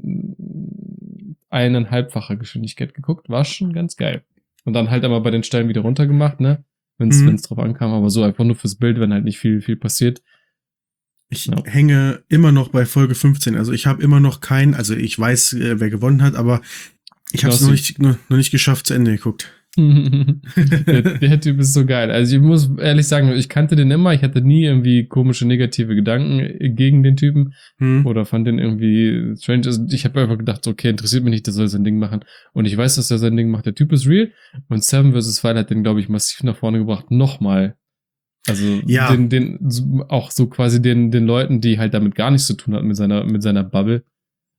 in eineinhalbfacher Geschwindigkeit geguckt, war schon ganz geil. Und dann halt aber bei den Stellen wieder runtergemacht, ne? Wenn's, Mhm. wenn's drauf ankam, aber so einfach nur fürs Bild, wenn halt nicht viel, viel passiert. Ich Ja. hänge immer noch bei Folge fünfzehn. Also ich habe immer noch kein, also ich weiß, äh, wer gewonnen hat, aber ich habe es noch Knossi. nicht, noch, noch nicht geschafft zu Ende geguckt. der, der Typ ist so geil. Also ich muss ehrlich sagen, ich kannte den immer, ich hatte nie irgendwie komische negative Gedanken gegen den Typen Hm. oder fand den irgendwie strange. Also ich habe einfach gedacht, so, okay, interessiert mich nicht, der soll sein Ding machen. Und ich weiß, dass er sein Ding macht. Der Typ ist real und Seven versus. Wild hat den, glaube ich, massiv nach vorne gebracht. Nochmal. Also Ja. den, den, so- auch so quasi den, den Leuten, die halt damit gar nichts zu tun hatten mit seiner, mit seiner Bubble.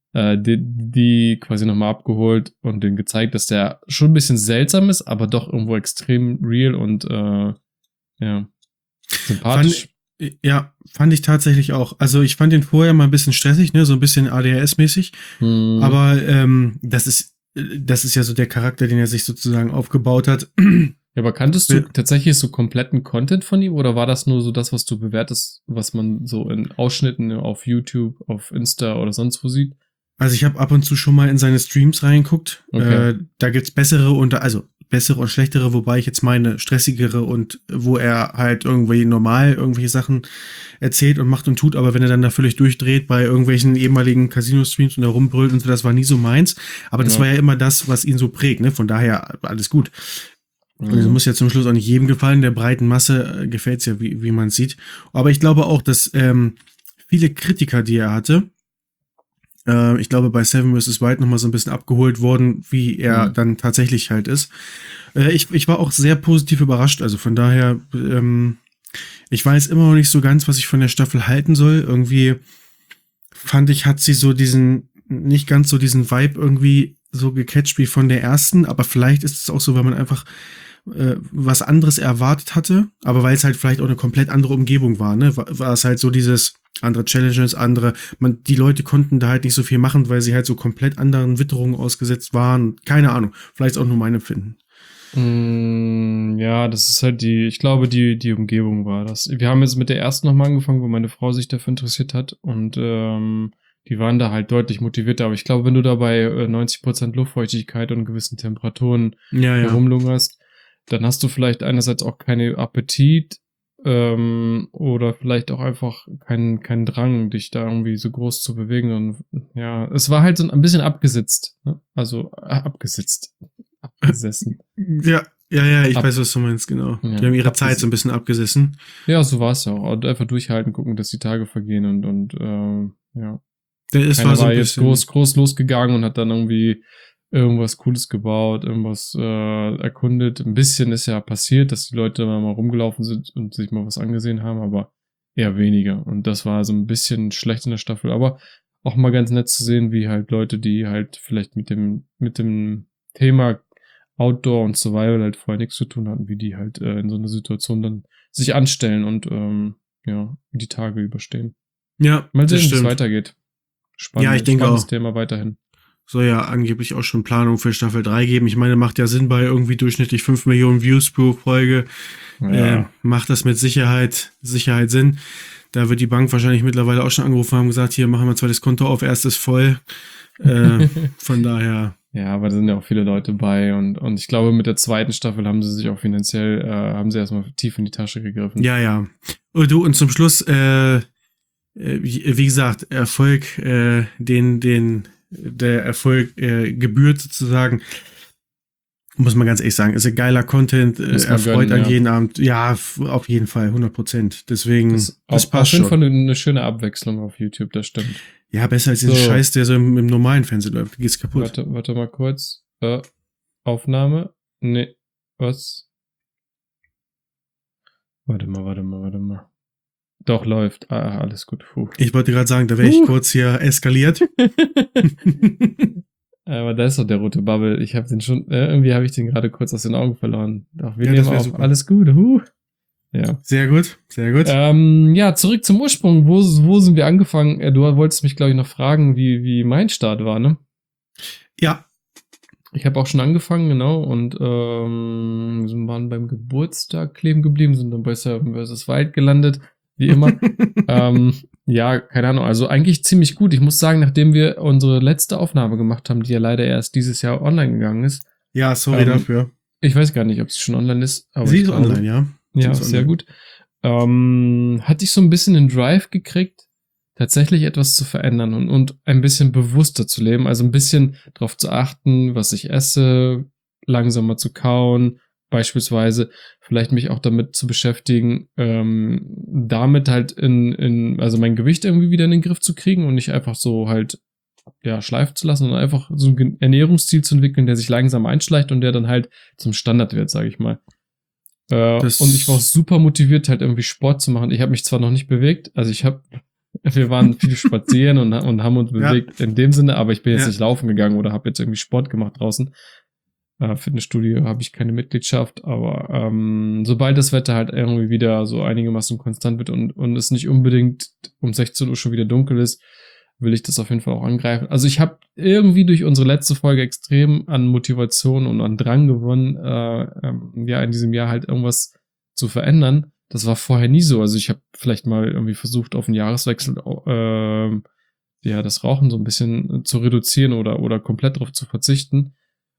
äh, die, die quasi nochmal abgeholt und denen gezeigt, dass der schon ein bisschen seltsam ist, aber doch irgendwo extrem real und äh, ja, sympathisch. Fand, ja, fand ich tatsächlich auch. Also ich fand den vorher mal ein bisschen stressig, ne, so ein bisschen A D H S-mäßig. Hm. Aber ähm, das ist, das ist ja so der Charakter, den er sich sozusagen aufgebaut hat. Ja, aber kanntest du tatsächlich so kompletten Content von ihm oder war das nur so das, was du bewertest, was man so in Ausschnitten auf YouTube, auf Insta oder sonst wo sieht? Also ich habe ab und zu schon mal in seine Streams reingeguckt. Okay. Äh, da gibt's bessere und also bessere und schlechtere, wobei ich jetzt meine stressigere und wo er halt irgendwie normal irgendwelche Sachen erzählt und macht und tut, aber wenn er dann da völlig durchdreht bei irgendwelchen ehemaligen Casino-Streams und da rumbrüllt und so, das war nie so meins. Aber das ja. war ja immer das, was ihn so prägt, ne? Von daher alles gut. Und es muss ja zum Schluss auch nicht jedem gefallen, der breiten Masse äh, gefällt's ja, wie, wie man sieht. Aber ich glaube auch, dass ähm, viele Kritiker, die er hatte, äh, ich glaube bei Seven versus. Wild nochmal so ein bisschen abgeholt worden, wie er mhm. dann tatsächlich halt ist. Äh, ich, ich war auch sehr positiv überrascht, also von daher, ähm, ich weiß immer noch nicht so ganz, was ich von der Staffel halten soll. Irgendwie fand ich, hat sie so diesen, nicht ganz so diesen Vibe irgendwie so gecatcht wie von der ersten, aber vielleicht ist es auch so, weil man einfach äh, was anderes erwartet hatte, aber weil es halt vielleicht auch eine komplett andere Umgebung war, ne, war, war es halt so dieses andere Challenges, andere, man, die Leute konnten da halt nicht so viel machen, weil sie halt so komplett anderen Witterungen ausgesetzt waren, keine Ahnung, vielleicht ist auch nur mein Empfinden. Mm, ja, das ist halt die, ich glaube, die, die Umgebung war das. Wir haben jetzt mit der ersten nochmal angefangen, wo meine Frau sich dafür interessiert hat und ähm, die waren da halt deutlich motivierter, aber ich glaube, wenn du da bei äh, neunzig Prozent Luftfeuchtigkeit und gewissen Temperaturen ja, ja. herumlungerst, dann hast du vielleicht einerseits auch keinen Appetit ähm, oder vielleicht auch einfach keinen keinen Drang, dich da irgendwie so groß zu bewegen. Und ja, es war halt so ein bisschen abgesetzt, ne? Also äh, abgesetzt, abgesessen. Ja, ja, ja, ich Ab- weiß, was du meinst, genau. Ja, die haben ihre abges- Zeit so ein bisschen abgesessen. Ja, so war es ja auch. Und einfach durchhalten, gucken, dass die Tage vergehen und und ähm, ja. Der ist Keiner war so ein war jetzt bisschen groß, groß losgegangen und hat dann irgendwie irgendwas Cooles gebaut, irgendwas äh, erkundet. Ein bisschen ist ja passiert, dass die Leute mal rumgelaufen sind und sich mal was angesehen haben, aber eher weniger. Und das war so ein bisschen schlecht in der Staffel, aber auch mal ganz nett zu sehen, wie halt Leute, die halt vielleicht mit dem mit dem Thema Outdoor und Survival halt vorher nichts zu tun hatten, wie die halt äh, in so einer Situation dann sich anstellen und ähm, ja, die Tage überstehen. Ja, mal sehen, wie es weitergeht. Spannend, ja, ich denke spannendes auch. Thema weiterhin. Soll ja angeblich auch schon Planung für Staffel drei geben. Ich meine, macht ja Sinn bei irgendwie durchschnittlich fünf Millionen Views pro Folge. Ja. Äh, macht das mit Sicherheit, Sicherheit Sinn. Da wird die Bank wahrscheinlich mittlerweile auch schon angerufen haben und gesagt, hier machen wir zweites Konto auf, erstes voll. Äh, von daher. Ja, aber da sind ja auch viele Leute bei und, und ich glaube, mit der zweiten Staffel haben sie sich auch finanziell, äh, haben sie erstmal tief in die Tasche gegriffen. Ja, ja. Und du, und zum Schluss, äh, wie, wie gesagt, Erfolg, äh, den, den, der Erfolg äh, gebührt sozusagen, muss man ganz ehrlich sagen, ist ein geiler Content, äh, erfreut gönnen, an ja. jeden Abend, ja, auf jeden Fall, hundert Prozent, deswegen, das, das auf, passt auf jeden schon. Fall eine schöne Abwechslung auf YouTube, das stimmt. Ja, besser als so. Den Scheiß, der so im, im normalen Fernsehen läuft, geht's kaputt. Warte, warte mal kurz, äh, Aufnahme, nee, was? Warte mal, warte mal, warte mal. Doch, läuft. Ah, alles gut. Puh. Ich wollte gerade sagen, da wäre ich uh. kurz hier eskaliert. Aber da ist doch der rote Bubble. Ich habe den schon, äh, irgendwie habe ich den gerade kurz aus den Augen verloren. Doch, wir ja, nehmen auf. Super. Alles gut. Huh. Ja. Sehr gut, sehr gut. Ähm, ja, zurück zum Ursprung. Wo, wo sind wir angefangen? Du wolltest mich, glaube ich, noch fragen, wie, wie mein Start war, ne? Ja. Ich habe auch schon angefangen, genau, und ähm, wir waren beim Geburtstag kleben geblieben, sind dann bei Seven versus. Wild gelandet. Wie immer. ähm, ja, keine Ahnung. Also eigentlich ziemlich gut. Ich muss sagen, nachdem wir unsere letzte Aufnahme gemacht haben, die ja leider erst dieses Jahr online gegangen ist. Ja, sorry ähm, dafür. Ich weiß gar nicht, ob sie schon online ist. Aber sie ist glaube, online, ja. Sie ja, sehr online. Gut. Ähm, hatte ich so ein bisschen den Drive gekriegt, tatsächlich etwas zu verändern und, und ein bisschen bewusster zu leben. Also ein bisschen darauf zu achten, was ich esse, langsamer zu kauen, beispielsweise vielleicht mich auch damit zu beschäftigen, ähm, damit halt in, in, also mein Gewicht irgendwie wieder in den Griff zu kriegen und nicht einfach so halt, ja, schleifen zu lassen, sondern einfach so ein Ernährungsziel zu entwickeln, der sich langsam einschleicht und der dann halt zum Standard wird, sage ich mal. Äh, und ich war auch super motiviert, halt irgendwie Sport zu machen. Ich habe mich zwar noch nicht bewegt, also ich habe Wir waren viel spazieren und, und haben uns bewegt ja. in dem Sinne, aber ich bin jetzt ja. nicht laufen gegangen oder habe jetzt irgendwie Sport gemacht draußen. Äh, Fitnessstudio habe ich keine Mitgliedschaft, aber ähm, sobald das Wetter halt irgendwie wieder so einigermaßen konstant wird und, und es nicht unbedingt um sechzehn Uhr schon wieder dunkel ist, will ich das auf jeden Fall auch angreifen. Also ich habe irgendwie durch unsere letzte Folge extrem an Motivation und an Drang gewonnen, äh, ähm, ja, in diesem Jahr halt irgendwas zu verändern. Das war vorher nie so. Also ich habe vielleicht mal irgendwie versucht, auf den Jahreswechsel äh, ja, das Rauchen so ein bisschen zu reduzieren oder, oder komplett darauf zu verzichten.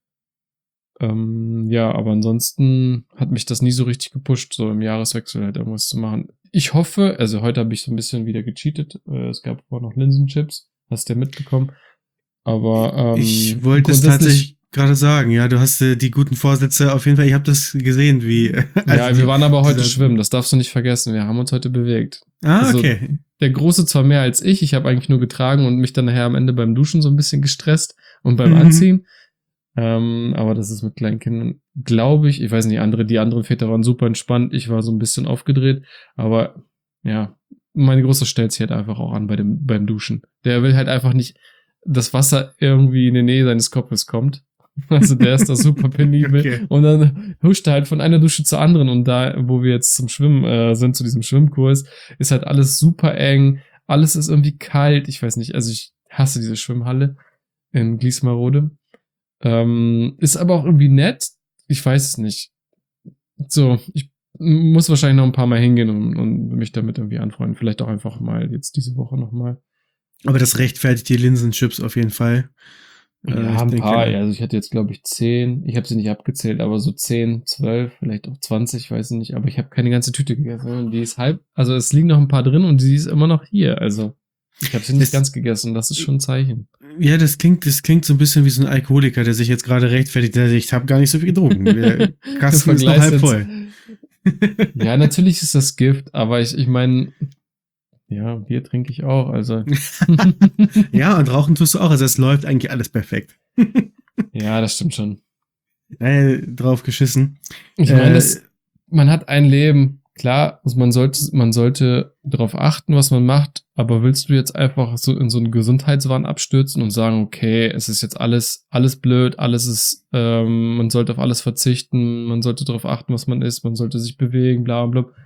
Ähm, ja, aber ansonsten hat mich das nie so richtig gepusht, so im Jahreswechsel halt irgendwas zu machen. Ich hoffe, also heute habe ich so ein bisschen wieder gecheatet. Äh, es gab vorher noch Linsenchips, hast du ja mitbekommen. Aber ähm, ich wollte es tatsächlich gerade sagen, ja, du hast äh, die guten Vorsätze auf jeden Fall, ich habe das gesehen, wie... ja, wir waren aber heute schwimmen, das darfst du nicht vergessen, wir haben uns heute bewegt. Ah, also, okay. Der Große zwar mehr als ich, ich habe eigentlich nur getragen und mich dann nachher am Ende beim Duschen so ein bisschen gestresst und beim mhm. Anziehen. Ähm, aber das ist mit kleinen Kindern, glaube ich, ich weiß nicht, andere, die anderen Väter waren super entspannt, ich war so ein bisschen aufgedreht, aber ja, mein Großer stellt sich halt einfach auch an bei dem, beim Duschen. Der will halt einfach nicht, dass Wasser irgendwie in die Nähe seines Kopfes kommt. Also der ist da super penibel. Okay. Und dann huscht er halt von einer Dusche zur anderen. Und da, wo wir jetzt zum Schwimmen äh, sind, zu diesem Schwimmkurs, ist halt alles super eng. Alles ist irgendwie kalt. Ich weiß nicht, also ich hasse diese Schwimmhalle in Gliesmarode. Ähm, ist aber auch irgendwie nett. Ich weiß es nicht. So, ich muss wahrscheinlich noch ein paar Mal hingehen und, und mich damit irgendwie anfreunden. Vielleicht auch einfach mal jetzt diese Woche nochmal. Aber das rechtfertigt die Linsenchips auf jeden Fall. Ja, äh, ein denke, paar. Also ich hatte jetzt, glaube ich, zehn. Ich habe sie nicht abgezählt, aber so zehn, zwölf, vielleicht auch zwanzig, ich weiß nicht. Aber ich habe keine ganze Tüte gegessen. Die ist halb, also es liegen noch ein paar drin und sie ist immer noch hier. Also ich habe sie nicht das, ganz gegessen. Das ist schon ein Zeichen. Ja, das klingt, das klingt so ein bisschen wie so ein Alkoholiker, der sich jetzt gerade rechtfertigt. Ich habe gar nicht so viel getrunken. Der Kasten ist noch halb voll. Ja, natürlich ist das Gift, aber ich, ich meine... Ja, Bier trinke ich auch, also. Ja, und rauchen tust du auch, also es läuft eigentlich alles perfekt. Ja, das stimmt schon. Äh, drauf geschissen. Ich meine, äh, man hat ein Leben, klar, also man sollte, man sollte darauf achten, was man macht, aber willst du jetzt einfach so in so einen Gesundheitswahn abstürzen und sagen, okay, es ist jetzt alles, alles blöd, alles ist, ähm, man sollte auf alles verzichten, man sollte darauf achten, was man isst, man sollte sich bewegen, bla bla bla.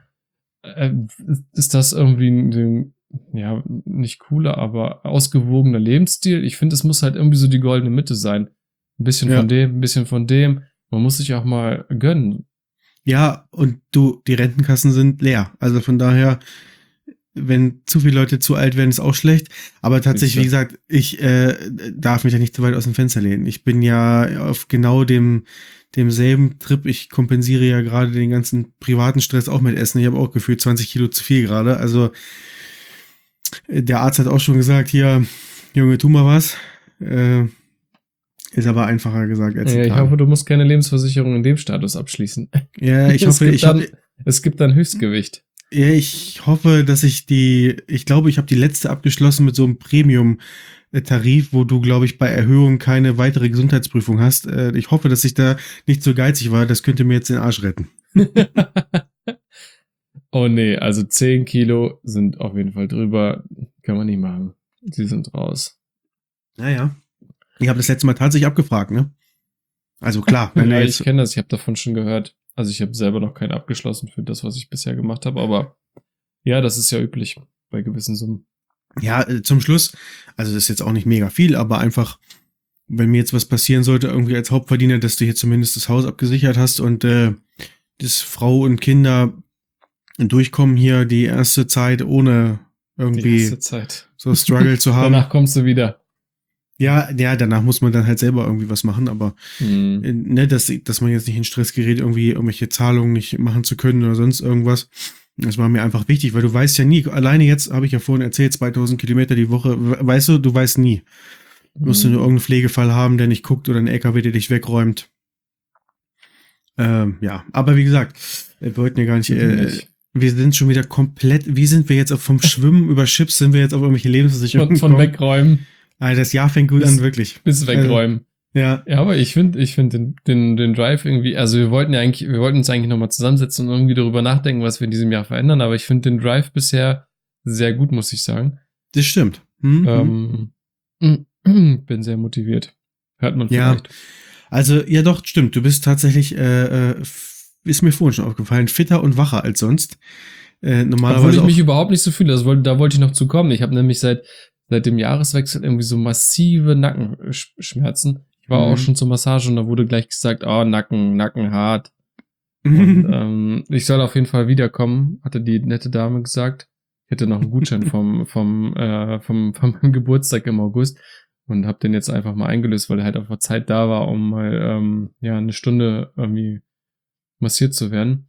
Ist das irgendwie ein, ja, nicht cooler, aber ausgewogener Lebensstil? Ich finde, es muss halt irgendwie so die goldene Mitte sein. Ein bisschen ja. von dem, ein bisschen von dem. Man muss sich auch mal gönnen. Ja, und du, die Rentenkassen sind leer. Also von daher, wenn zu viele Leute zu alt werden, ist auch schlecht. Aber tatsächlich, wie gesagt, ich äh, darf mich ja nicht zu weit aus dem Fenster lehnen. Ich bin ja auf genau dem demselben Trip. Ich kompensiere ja gerade den ganzen privaten Stress auch mit Essen. Ich habe auch gefühlt zwanzig Kilo zu viel gerade. Also der Arzt hat auch schon gesagt, hier, Junge, tu mal was. Äh, ist aber einfacher gesagt als ja, ich hoffe, du musst keine Lebensversicherung in dem Status abschließen. Ja, ich hoffe, ich dann, hoffe, es gibt dann Höchstgewicht. Ja, ich hoffe, dass ich die, ich glaube, ich habe die letzte abgeschlossen mit so einem Premium-Tarif, wo du, glaube ich, bei Erhöhung keine weitere Gesundheitsprüfung hast. Ich hoffe, dass ich da nicht so geizig war. Das könnte mir jetzt den Arsch retten. Oh nee, also zehn Kilo sind auf jeden Fall drüber. Kann man nicht machen. Sie sind raus. Naja. Ich habe das letzte Mal tatsächlich abgefragt, ne? Also klar. Wenn ja, ich kenne das. Ich habe davon schon gehört. Also ich habe selber noch keinen abgeschlossen für das, was ich bisher gemacht habe, aber ja, das ist ja üblich bei gewissen Summen. Ja, zum Schluss, also das ist jetzt auch nicht mega viel, aber einfach, wenn mir jetzt was passieren sollte, irgendwie als Hauptverdiener, dass du hier zumindest das Haus abgesichert hast und äh, dass Frau und Kinder durchkommen hier die erste Zeit, ohne irgendwie die erste Zeit. so Struggle zu haben. Danach kommst du wieder. Ja, ja, danach muss man dann halt selber irgendwie was machen, aber mhm. ne, dass, dass man jetzt nicht in Stress gerät, irgendwie irgendwelche Zahlungen nicht machen zu können oder sonst irgendwas. Das war mir einfach wichtig, weil du weißt ja nie, alleine jetzt habe ich ja vorhin erzählt, zweitausend Kilometer die Woche, weißt du, du weißt nie. Mhm. Musst du nur irgendeinen Pflegefall haben, der nicht guckt oder einen L K W, der dich wegräumt. Ähm, ja, aber wie gesagt, wir wollten ja gar nicht, äh, wir sind schon wieder komplett, wie sind wir jetzt auf, vom Schwimmen über Chips, sind wir jetzt auf irgendwelche Lebensversicherungen von, von wegräumen. Also das Jahr fängt gut bis, an, wirklich. Bis wegräumen. Also, ja. Ja, aber ich finde, ich finde den, den, den Drive irgendwie, also wir wollten ja eigentlich, wir wollten uns eigentlich nochmal zusammensetzen und irgendwie darüber nachdenken, was wir in diesem Jahr verändern, aber ich finde den Drive bisher sehr gut, muss ich sagen. Das stimmt. Mhm. Ähm, bin sehr motiviert. Hört man Ja, vielleicht. also, ja doch, stimmt. Du bist tatsächlich, äh, äh, f- ist mir vorhin schon aufgefallen, fitter und wacher als sonst. Äh, Obwohl normalerweise ich mich auch. überhaupt nicht so fühle. Das wollte, da wollte ich noch zu kommen. Ich habe nämlich seit, seit dem Jahreswechsel irgendwie so massive Nackenschmerzen. Ich war auch Mhm. schon zur Massage und da wurde gleich gesagt, oh, Nacken, Nacken hart. Und ähm, ich soll auf jeden Fall wiederkommen, hatte die nette Dame gesagt. Ich hätte noch einen Gutschein vom, vom, äh, vom, vom meinem Geburtstag im August und habe den jetzt einfach mal eingelöst, weil halt einfach Zeit da war, um mal ähm, ja eine Stunde irgendwie massiert zu werden.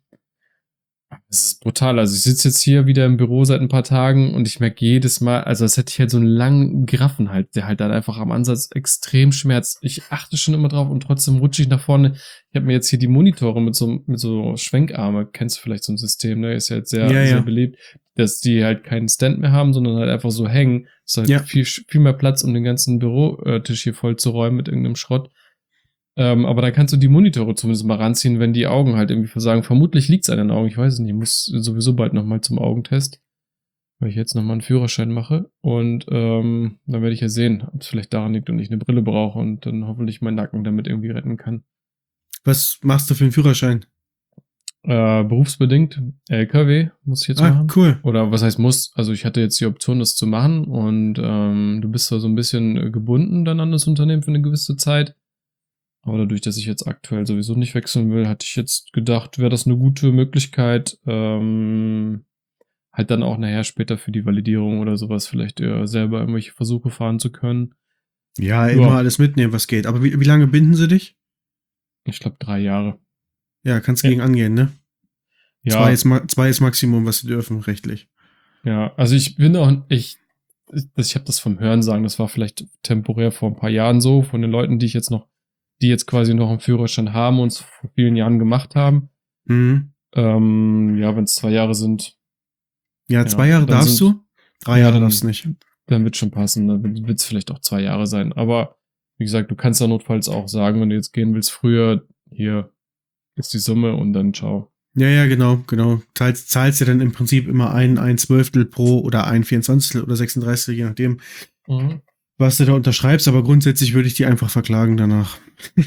Es ist brutal. Also ich sitze jetzt hier wieder im Büro seit ein paar Tagen und ich merke jedes Mal, also als hätte ich halt so einen langen Graffen halt, der halt dann einfach am Ansatz extrem schmerzt. Ich achte schon immer drauf und trotzdem rutsche ich nach vorne. Ich habe mir jetzt hier die Monitore mit so, mit so Schwenkarme, kennst du vielleicht so ein System, ne? Ist ja jetzt sehr, Ja, sehr ja. beliebt, dass die halt keinen Stand mehr haben, sondern halt einfach so hängen. Es ist halt Ja. viel, viel mehr Platz, um den ganzen Bürotisch hier voll zu räumen mit irgendeinem Schrott. Ähm, aber da kannst du die Monitore zumindest mal ranziehen, wenn die Augen halt irgendwie versagen. Vermutlich liegt's an den Augen. Ich weiß es nicht. Ich muss sowieso bald nochmal zum Augentest, weil ich jetzt nochmal einen Führerschein mache. Und ähm, dann werde ich ja sehen, ob es vielleicht daran liegt und ich eine Brille brauche und dann hoffentlich meinen Nacken damit irgendwie retten kann. Was machst du für einen Führerschein? Äh, berufsbedingt L K W muss ich jetzt Ah, machen. cool. Oder was heißt muss? Also ich hatte jetzt die Option, das zu machen und ähm, du bist zwar so ein bisschen gebunden dann an das Unternehmen für eine gewisse Zeit. Aber dadurch, dass ich jetzt aktuell sowieso nicht wechseln will, hatte ich jetzt gedacht, wäre das eine gute Möglichkeit, ähm, halt dann auch nachher später für die Validierung oder sowas vielleicht äh, selber irgendwelche Versuche fahren zu können. Ja, Ja. immer alles mitnehmen, was geht. Aber wie, wie lange binden sie dich? Ich glaube drei Jahre. Ja, kannst Ja. gegen angehen, ne? Ja, Zwei ist, ma- zwei ist Maximum, was sie dürfen, rechtlich. ja. Also ich bin auch, ich, ich, ich habe das vom Hören sagen, das war vielleicht temporär vor ein paar Jahren so, von den Leuten, die ich jetzt noch, die jetzt quasi noch einen Führerschein haben und es vor vielen Jahren gemacht haben. Mhm. Ähm, ja, wenn es zwei Jahre sind, Ja, zwei Ja, Jahre dann darfst sind- du, drei Ja, Jahre dann- darfst du nicht. dann wird schon passen. Dann wird es vielleicht auch zwei Jahre sein. Aber wie gesagt, du kannst da notfalls auch sagen, wenn du jetzt gehen willst, früher, hier ist die Summe und dann ciao. Ja, ja, genau, genau. Zahlst, zahlst ja dann im Prinzip immer ein, ein Zwölftel pro oder ein Vierundzwanzigstel oder Sechsunddreißigstel, je nachdem, was du da unterschreibst. Aber grundsätzlich würde ich die einfach verklagen danach.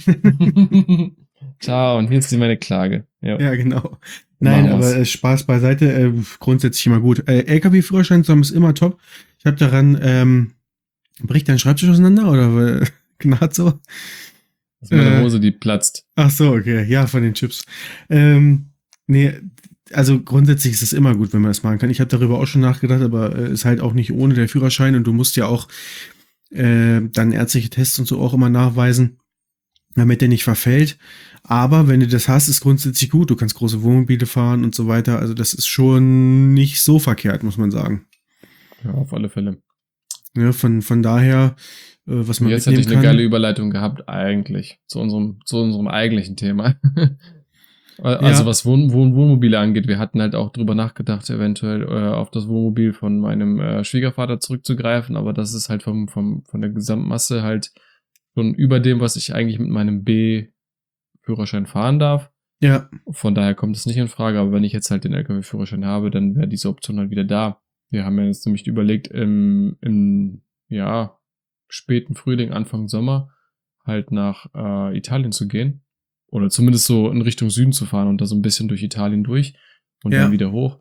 Ciao, und hier ist meine Klage. Ja. Ja, genau. Nein, Machen wir's. aber äh, Spaß beiseite, äh, grundsätzlich immer gut. Äh, L K W-Führerschein zu haben ist immer top. Ich habe daran, ähm, bricht dein Schreibtisch auseinander oder äh, gnad so? Das ist meine äh, Hose, die platzt. Ach so, okay, ja, von den Chips. Ähm, nee, also grundsätzlich ist es immer gut, wenn man das machen kann. Ich habe darüber auch schon nachgedacht, aber äh, ist halt auch nicht ohne der Führerschein und du musst ja auch äh, dann ärztliche Tests und so auch immer nachweisen, damit der nicht verfällt. Aber wenn du das hast, ist grundsätzlich gut. Du kannst große Wohnmobile fahren und so weiter. Also das ist schon nicht so verkehrt, muss man sagen. Ja, auf alle Fälle. Ja, von, von daher, äh, was man Jetzt hätte mitnehmen ich eine kann. geile Überleitung gehabt, eigentlich, zu unserem, zu unserem eigentlichen Thema. Also Ja. was Wohn Wohn Wohnmobile angeht, wir hatten halt auch drüber nachgedacht, eventuell äh, auf das Wohnmobil von meinem äh, Schwiegervater zurückzugreifen, aber das ist halt vom, vom, von der Gesamtmasse halt schon über dem, was ich eigentlich mit meinem B-Führerschein fahren darf. Ja, Von daher kommt es nicht in Frage, aber wenn ich jetzt halt den L K W-Führerschein habe, dann wäre diese Option halt wieder da. Wir haben ja jetzt nämlich überlegt, im, im ja, späten Frühling, Anfang Sommer halt nach äh, Italien zu gehen. Oder zumindest so in Richtung Süden zu fahren und da so ein bisschen durch Italien durch und Ja. dann wieder hoch.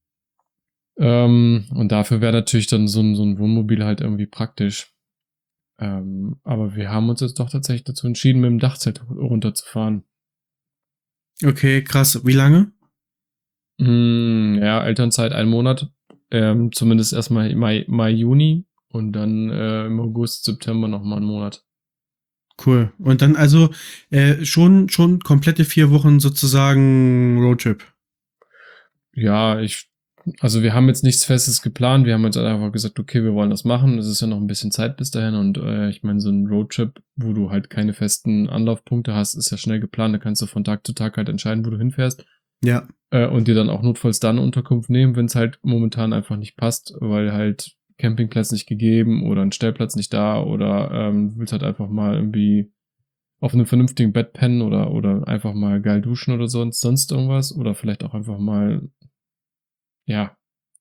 Ähm, und dafür wäre natürlich dann so ein, so ein Wohnmobil halt irgendwie praktisch. Ähm, aber wir haben uns jetzt doch tatsächlich dazu entschieden, mit dem Dachzelt runterzufahren. okay, krass. Wie lange? Mm, ja, Elternzeit ein Monat. Ähm, zumindest erstmal Mai, Mai, Juni und dann äh, im August, September nochmal einen Monat. Cool. Und dann also äh, schon, schon komplette vier Wochen sozusagen Roadtrip. Ja, ich, also wir haben jetzt nichts Festes geplant. Wir haben jetzt einfach gesagt, okay, wir wollen das machen. Es ist ja noch ein bisschen Zeit bis dahin und äh, ich meine, so ein Roadtrip, wo du halt keine festen Anlaufpunkte hast, ist ja schnell geplant. Da kannst du von Tag zu Tag halt entscheiden, wo du hinfährst. Ja. Äh, und dir dann auch notfalls dann Unterkunft nehmen, wenn es halt momentan einfach nicht passt, weil halt Campingplatz nicht gegeben oder ein Stellplatz nicht da oder ähm, du willst halt einfach mal irgendwie auf einem vernünftigen Bett pennen oder, oder einfach mal geil duschen oder sonst, sonst irgendwas oder vielleicht auch einfach mal, ja,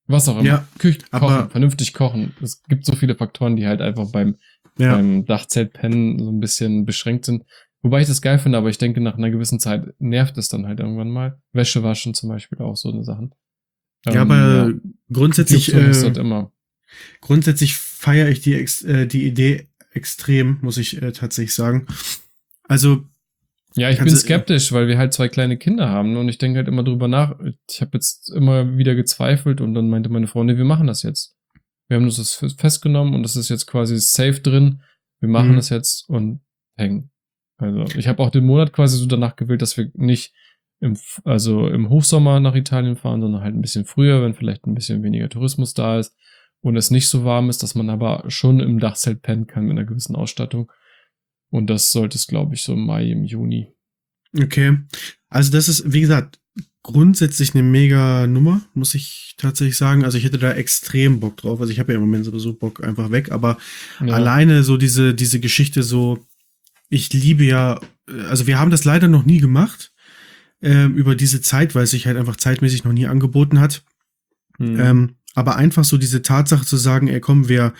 Was auch immer. Ja, Küche, kochen, aber- vernünftig kochen. Es gibt so viele Faktoren, die halt einfach beim, Ja, beim Dachzeltpennen so ein bisschen beschränkt sind. Wobei ich das geil finde, aber ich denke, nach einer gewissen Zeit nervt es dann halt irgendwann mal. Wäsche waschen zum Beispiel auch so eine Sachen. ja, Ähm, aber ja. grundsätzlich, Die Option ist halt äh, immer. grundsätzlich feiere ich die, ex- äh, die Idee extrem, muss ich äh, tatsächlich sagen. Also, Ja, ich bin Also, skeptisch, weil wir halt zwei kleine Kinder haben und ich denke halt immer drüber nach. Ich habe jetzt immer wieder gezweifelt und dann meinte meine Freundin, wir machen das jetzt. Wir haben uns das festgenommen und das ist jetzt quasi safe drin. Wir machen Mhm. das jetzt und hängen. Also ich habe auch den Monat quasi so danach gewählt, dass wir nicht im, also im Hochsommer nach Italien fahren, sondern halt ein bisschen früher, wenn vielleicht ein bisschen weniger Tourismus da ist und es nicht so warm ist, dass man aber schon im Dachzelt pennen kann mit einer gewissen Ausstattung. Und das sollte es, glaube ich, so im Mai, im Juni. okay. Also das ist, wie gesagt, grundsätzlich eine mega Nummer, muss ich tatsächlich sagen. Also ich hätte da extrem Bock drauf. Also ich habe ja im Moment sowieso Bock einfach weg, aber Ja. alleine so diese, diese Geschichte so, ich liebe ja, also wir haben das leider noch nie gemacht, ähm, über diese Zeit, weil es sich halt einfach zeitmäßig noch nie angeboten hat. Hm. Ähm, aber einfach so diese Tatsache zu sagen, ey komm, wir,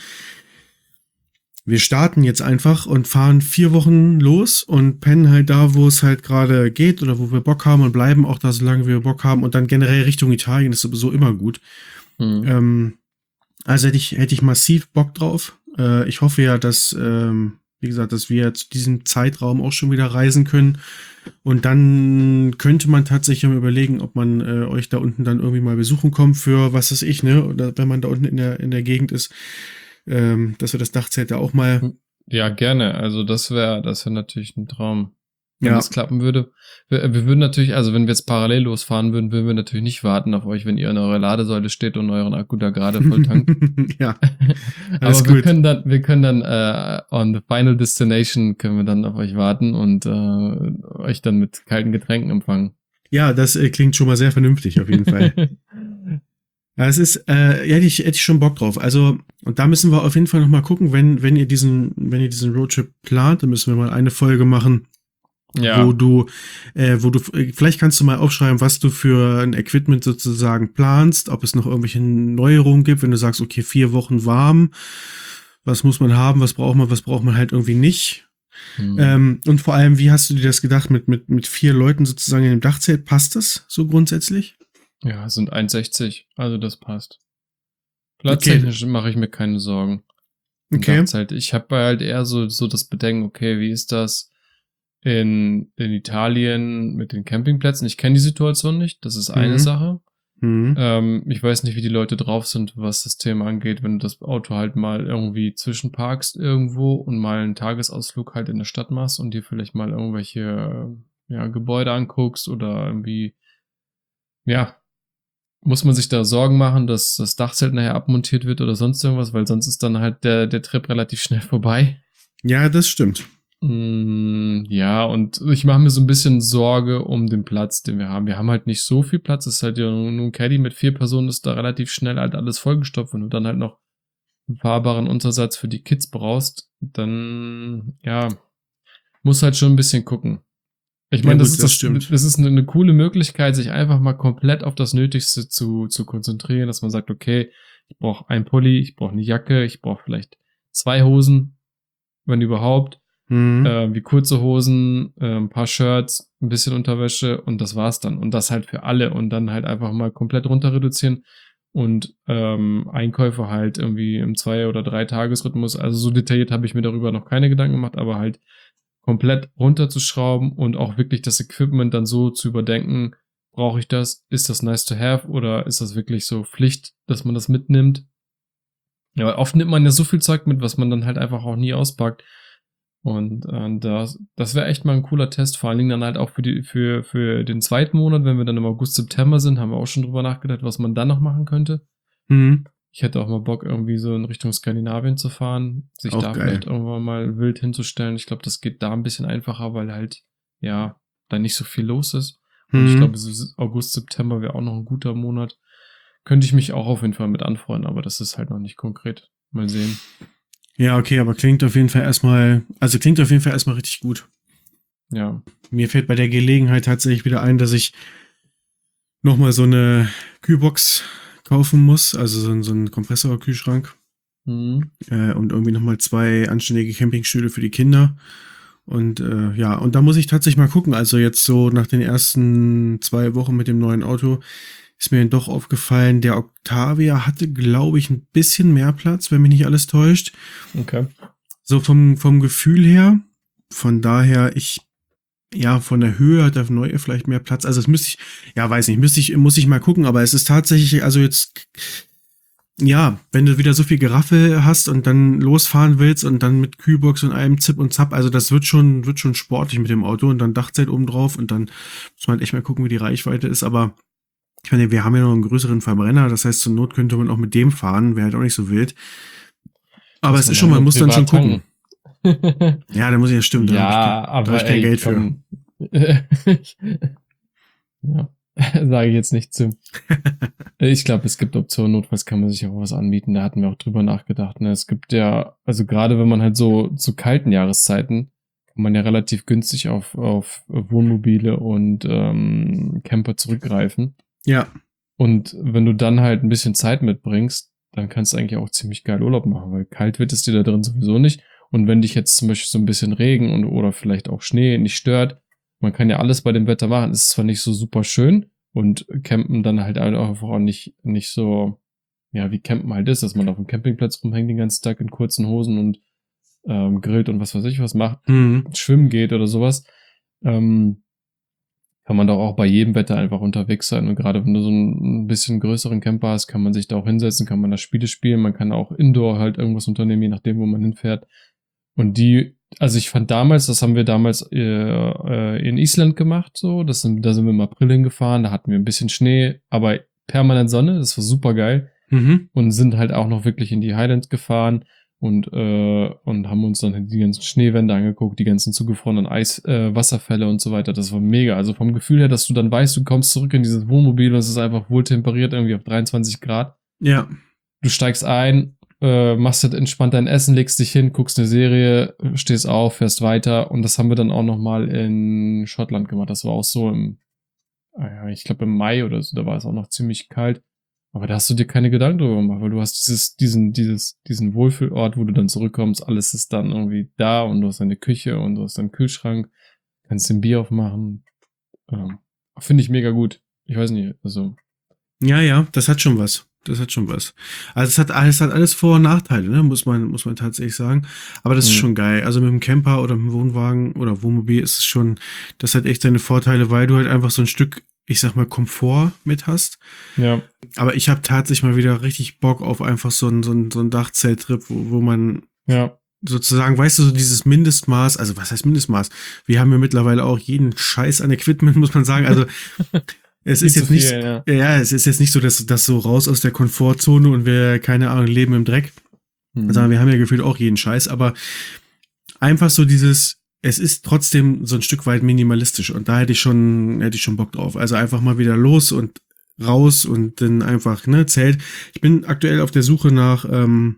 wir starten jetzt einfach und fahren vier Wochen los und pennen halt da, wo es halt gerade geht oder wo wir Bock haben und bleiben auch da, solange wir Bock haben und dann generell Richtung Italien ist sowieso immer gut. Hm. Ähm, also hätte ich, hätte ich massiv Bock drauf. Äh, ich hoffe ja, dass, ähm, wie gesagt, dass wir zu diesem Zeitraum auch schon wieder reisen können. Und dann könnte man tatsächlich mal überlegen, ob man äh, euch da unten dann irgendwie mal besuchen kommt für was weiß ich, ne? Oder wenn man da unten in der, in der Gegend ist, ähm, dass wir das Dachzelt da auch mal. Ja, gerne. Also das wäre, das wäre natürlich ein Traum, wenn Ja. das klappen würde. Wir, wir würden natürlich, also wenn wir jetzt parallel losfahren würden, würden wir natürlich nicht warten auf euch, wenn ihr in eurer Ladesäule steht und euren Akku da gerade voll tankt. Ja, alles Aber wir gut. können dann, wir können dann äh, on the final destination können wir dann auf euch warten und äh, euch dann mit kalten Getränken empfangen. Ja, das äh, klingt schon mal sehr vernünftig auf jeden Fall. Ja, es ist, äh, ja, hätte ich, hätte ich schon Bock drauf. Also, und da müssen wir auf jeden Fall noch mal gucken, wenn, wenn ihr diesen, wenn ihr diesen Roadtrip plant, dann müssen wir mal eine Folge machen, Ja. wo du, äh, wo du, vielleicht kannst du mal aufschreiben, was du für ein Equipment sozusagen planst, ob es noch irgendwelche Neuerungen gibt, wenn du sagst, okay, vier Wochen warm, was muss man haben, was braucht man, was braucht man halt irgendwie nicht. Hm. Ähm, und vor allem, wie hast du dir das gedacht, mit, mit, mit vier Leuten sozusagen in dem Dachzelt, passt das so grundsätzlich? Ja, es sind eins sechzig, also das passt. Platztechnisch mache ich mir keine Sorgen. Im Okay. Dachzelt. Ich habe halt eher so, so das Bedenken, okay, wie ist das in, in Italien mit den Campingplätzen? Ich kenne die Situation nicht, das ist eine Mhm. Sache. Mhm. Ähm, ich weiß nicht, wie die Leute drauf sind, was das Thema angeht, wenn du das Auto halt mal irgendwie zwischenparkst irgendwo und mal einen Tagesausflug halt in der Stadt machst und dir vielleicht mal irgendwelche ja, Gebäude anguckst oder irgendwie, ja, muss man sich da Sorgen machen, dass das Dachzelt nachher abmontiert wird oder sonst irgendwas, weil sonst ist dann halt der, der Trip relativ schnell vorbei. Ja, das stimmt. Mm, ja, und ich mache mir so ein bisschen Sorge um den Platz, den wir haben. Wir haben halt nicht so viel Platz. Es ist halt ja nur ein Caddy mit vier Personen, ist da relativ schnell halt alles vollgestopft. Wenn du dann halt noch einen fahrbaren Untersatz für die Kids brauchst, dann, ja, muss halt schon ein bisschen gucken. Ich Ja, meine, das gut, ist das das, stimmt. das ist eine, eine coole Möglichkeit, sich einfach mal komplett auf das Nötigste zu, zu konzentrieren, dass man sagt, okay, ich brauche ein Pulli, ich brauche eine Jacke, ich brauche vielleicht zwei Hosen, wenn überhaupt, Mhm. äh, wie kurze Hosen, äh, ein paar Shirts, ein bisschen Unterwäsche und das war's dann. Und das halt für alle und dann halt einfach mal komplett runter reduzieren und ähm, Einkäufe halt irgendwie im Zwei- oder Drei-Tages-Rhythmus. Also so detailliert habe ich mir darüber noch keine Gedanken gemacht, aber halt komplett runterzuschrauben und auch wirklich das Equipment dann so zu überdenken, brauche ich das? Ist das nice to have oder ist das wirklich so Pflicht, dass man das mitnimmt? Ja, weil oft nimmt man ja so viel Zeug mit, was man dann halt einfach auch nie auspackt. Und äh, das, das wäre echt mal ein cooler Test, vor allen Dingen dann halt auch für die, für, für den zweiten Monat, wenn wir dann im August, September sind, haben wir auch schon drüber nachgedacht, was man dann noch machen könnte. Mhm. Ich hätte auch mal Bock, irgendwie so in Richtung Skandinavien zu fahren, sich Auch da geil. vielleicht irgendwann mal wild hinzustellen. Ich glaube, das geht da ein bisschen einfacher, weil halt, ja, da nicht so viel los ist. Und ich Mhm. glaube, so August, September wäre auch noch ein guter Monat. Könnte ich mich auch auf jeden Fall mit anfreunden, aber das ist halt noch nicht konkret. Mal sehen. Ja, okay, aber klingt auf jeden Fall erstmal, also klingt auf jeden Fall erstmal richtig gut. Ja. Mir fällt bei der Gelegenheit tatsächlich wieder ein, dass ich nochmal so eine Kühlbox kaufen muss, also so, ein- so ein Kompressorkühlschrank Mhm. äh, und irgendwie nochmal zwei anständige Campingstühle für die Kinder. Und äh, ja, und da muss ich tatsächlich mal gucken. Also jetzt so nach den ersten zwei Wochen mit dem neuen Auto ist mir doch aufgefallen, der Octavia hatte, glaube ich, ein bisschen mehr Platz, wenn mich nicht alles täuscht. Okay. So vom, vom Gefühl her. Von daher, ich, ja, von der Höhe hat der neue vielleicht mehr Platz. Also das müsste ich, ja, weiß nicht, müsste ich, muss ich mal gucken, aber es ist tatsächlich, also jetzt, ja, wenn du wieder so viel Geraffel hast und dann losfahren willst und dann mit Kühlbox und allem Zip und Zap, also das wird schon, wird schon sportlich mit dem Auto und dann Dachzelt oben drauf und dann muss man halt echt mal gucken, wie die Reichweite ist, aber ich meine, wir haben ja noch einen größeren Verbrenner, das heißt, zur Not könnte man auch mit dem fahren, wäre halt auch nicht so wild. Aber es ist schon, man muss dann schon gucken. Ja, da muss ich ja stimmen. Da Ja, hab ich, da aber hab ich kein ey, Geld für. komm. Ja, sage ich jetzt nicht zu. Ich glaube, es gibt Optionen, notfalls kann man sich auch was anbieten. Da hatten wir auch drüber nachgedacht. Ne? Es gibt ja, also gerade wenn man halt so zu kalten Jahreszeiten, kann man ja relativ günstig auf, auf Wohnmobile und ähm, Camper zurückgreifen. Ja. Und wenn du dann halt ein bisschen Zeit mitbringst, dann kannst du eigentlich auch ziemlich geil Urlaub machen, weil kalt wird es dir da drin sowieso nicht. Und wenn dich jetzt zum Beispiel so ein bisschen Regen und oder vielleicht auch Schnee nicht stört, man kann ja alles bei dem Wetter machen. Es ist zwar nicht so super schön und Campen dann halt einfach auch nicht, nicht so, ja, wie Campen halt ist, dass man auf dem Campingplatz rumhängt den ganzen Tag in kurzen Hosen und ähm, grillt und was weiß ich was macht, Mhm. schwimmen geht oder sowas. Ähm, kann man doch auch bei jedem Wetter einfach unterwegs sein. Und gerade wenn du so ein bisschen größeren Camper hast, kann man sich da auch hinsetzen, kann man da Spiele spielen, man kann auch Indoor halt irgendwas unternehmen, je nachdem, wo man hinfährt. Und die, also ich fand damals, das haben wir damals äh, äh, in Island gemacht, so, das sind, da sind wir im April hingefahren, da hatten wir ein bisschen Schnee, aber permanent Sonne, das war super geil. Mhm. Und sind halt auch noch wirklich in die Highlands gefahren und äh, und haben uns dann die ganzen Schneewände angeguckt, die ganzen zugefrorenen Eis, äh, Wasserfälle und so weiter. Das war mega. Also vom Gefühl her, dass du dann weißt, du kommst zurück in dieses Wohnmobil und es ist einfach wohltemperiert, irgendwie auf dreiundzwanzig Grad. Ja. Du steigst ein, äh, machst halt entspannt dein Essen, legst dich hin, guckst eine Serie, stehst auf, fährst weiter. Und das haben wir dann auch nochmal in Schottland gemacht. Das war auch so im, äh, ich glaube im Mai oder so, da war es auch noch ziemlich kalt. Aber da hast du dir keine Gedanken drüber gemacht, weil du hast dieses, diesen, dieses, diesen Wohlfühlort, wo du dann zurückkommst, alles ist dann irgendwie da und du hast deine Küche und du hast deinen Kühlschrank, kannst den Bier aufmachen. Ähm, Finde ich mega gut. Ich weiß nicht, also. Ja, ja, das hat schon was. Das hat schon was. Also es hat alles, hat alles Vor- und Nachteile, ne? Muss man, muss man tatsächlich sagen. Aber das ist Mhm. schon geil. Also mit dem Camper oder mit dem Wohnwagen oder Wohnmobil ist es schon, das hat echt seine Vorteile, weil du halt einfach so ein Stück, ich sag mal, Komfort mit hast. Ja. Aber ich habe tatsächlich mal wieder richtig Bock auf einfach so ein, so ein, so ein Dachzelttrip, wo, wo man Ja. sozusagen, weißt du, so dieses Mindestmaß, also was heißt Mindestmaß? Wir haben ja mittlerweile auch jeden Scheiß an Equipment, muss man sagen. Also es ist Viel jetzt zu nicht, viel, ja. ja, es ist jetzt nicht so, dass das so raus aus der Komfortzone und wir, keine Ahnung, leben im Dreck, Mhm. sondern wir haben ja gefühlt auch jeden Scheiß, aber einfach so dieses, es ist trotzdem so ein Stück weit minimalistisch und da hätte ich schon, hätte ich schon Bock drauf. Also einfach mal wieder los und raus und dann einfach, ne, Zelt. Ich bin aktuell auf der Suche nach, ähm,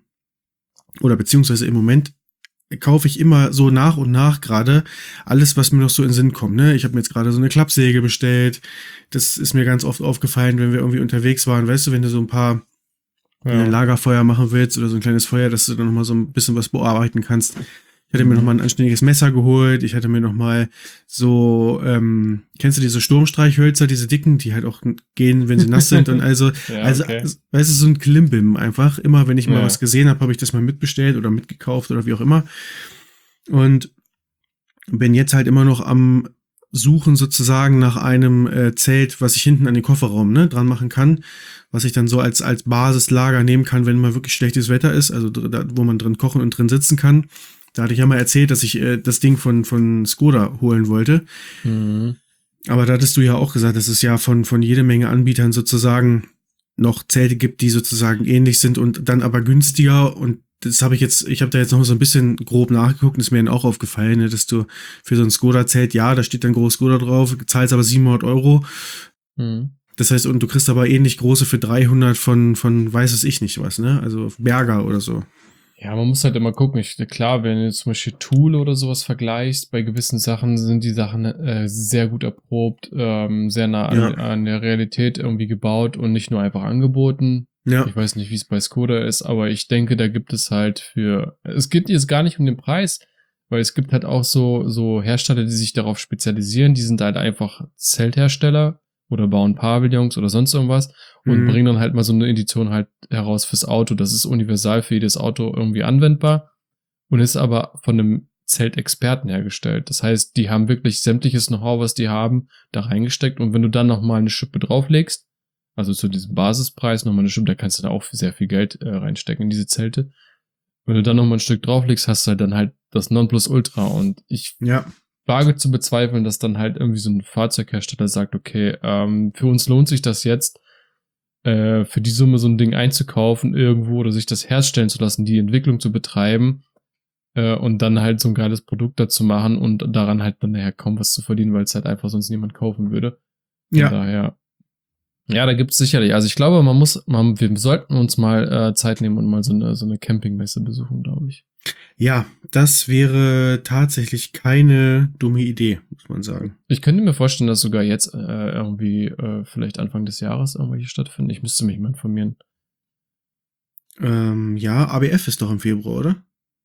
oder beziehungsweise im Moment kaufe ich immer so nach und nach gerade alles, was mir noch so in den Sinn kommt. Ne? Ich habe mir jetzt gerade so eine Klappsäge bestellt. Das ist mir ganz oft aufgefallen, wenn wir irgendwie unterwegs waren. Weißt du, wenn du so ein paar Ja. ein Lagerfeuer machen willst oder so ein kleines Feuer, dass du dann nochmal so ein bisschen was bearbeiten kannst. Ich hatte mir Mhm. nochmal ein anständiges Messer geholt. Ich hatte mir nochmal so, ähm, kennst du diese Sturmstreichhölzer, diese dicken, die halt auch gehen, wenn sie nass sind und also, Ja, also, okay. weißt du, so ein Klimbim einfach. Immer, wenn ich mal Ja. was gesehen habe, habe ich das mal mitbestellt oder mitgekauft oder wie auch immer. Und bin jetzt halt immer noch am Suchen sozusagen nach einem äh, Zelt, was ich hinten an den Kofferraum, ne, dran machen kann, was ich dann so als, als Basislager nehmen kann, wenn mal wirklich schlechtes Wetter ist, also da, wo man drin kochen und drin sitzen kann. Da hatte ich ja mal erzählt, dass ich äh, das Ding von, von Skoda holen wollte. Mhm. Aber da hattest du ja auch gesagt, dass es ja von, von jede Menge Anbietern sozusagen noch Zelte gibt, die sozusagen ähnlich sind und dann aber günstiger. Und das habe ich jetzt, ich habe da jetzt noch so ein bisschen grob nachgeguckt und ist mir dann auch aufgefallen, ne, dass du für so ein Skoda-Zelt, ja, da steht dann groß Skoda drauf, zahlst aber siebenhundert Euro. Mhm. Das heißt, und du kriegst aber ähnlich große für dreihundert von, von weiß es ich nicht was, ne? Also Berger oder so. Ja, man muss halt immer gucken. Ich, klar, wenn du jetzt zum Beispiel Tool oder sowas vergleichst, bei gewissen Sachen sind die Sachen äh, sehr gut erprobt, ähm, sehr nah an, Ja. an der Realität irgendwie gebaut und nicht nur einfach angeboten. Ja, Ich weiß nicht, wie es bei Skoda ist, aber ich denke, da gibt es halt für, es geht jetzt gar nicht um den Preis, weil es gibt halt auch so, so Hersteller, die sich darauf spezialisieren, die sind halt einfach Zelthersteller oder bauen Pavillons oder sonst irgendwas und Mhm. bringen dann halt mal so eine Edition halt heraus fürs Auto. Das ist universal für jedes Auto irgendwie anwendbar und ist aber von einem Zeltexperten hergestellt. Das heißt, die haben wirklich sämtliches Know-how, was die haben, da reingesteckt und wenn du dann nochmal eine Schippe drauflegst, also zu diesem Basispreis nochmal eine Schippe, da kannst du da auch sehr viel Geld äh, reinstecken in diese Zelte. Wenn du dann nochmal ein Stück drauflegst, hast du halt dann halt das Nonplusultra und ich Ja. wage zu bezweifeln, dass dann halt irgendwie so ein Fahrzeughersteller sagt, okay, ähm, für uns lohnt sich das jetzt, äh, für die Summe so ein Ding einzukaufen irgendwo oder sich das herstellen zu lassen, die Entwicklung zu betreiben äh, und dann halt so ein geiles Produkt dazu machen und daran halt dann nachher kaum was zu verdienen, weil es halt einfach sonst niemand kaufen würde. Von Ja. daher, ja, da gibt's sicherlich, also ich glaube, man muss, man, wir sollten uns mal äh, Zeit nehmen und mal so eine, so eine Campingmesse besuchen, glaube ich. Ja, das wäre tatsächlich keine dumme Idee, muss man sagen. Ich könnte mir vorstellen, dass sogar jetzt äh, irgendwie äh, vielleicht Anfang des Jahres irgendwelche stattfinden. Ich müsste mich mal informieren. Ähm, ja, A B F ist doch im Februar, oder?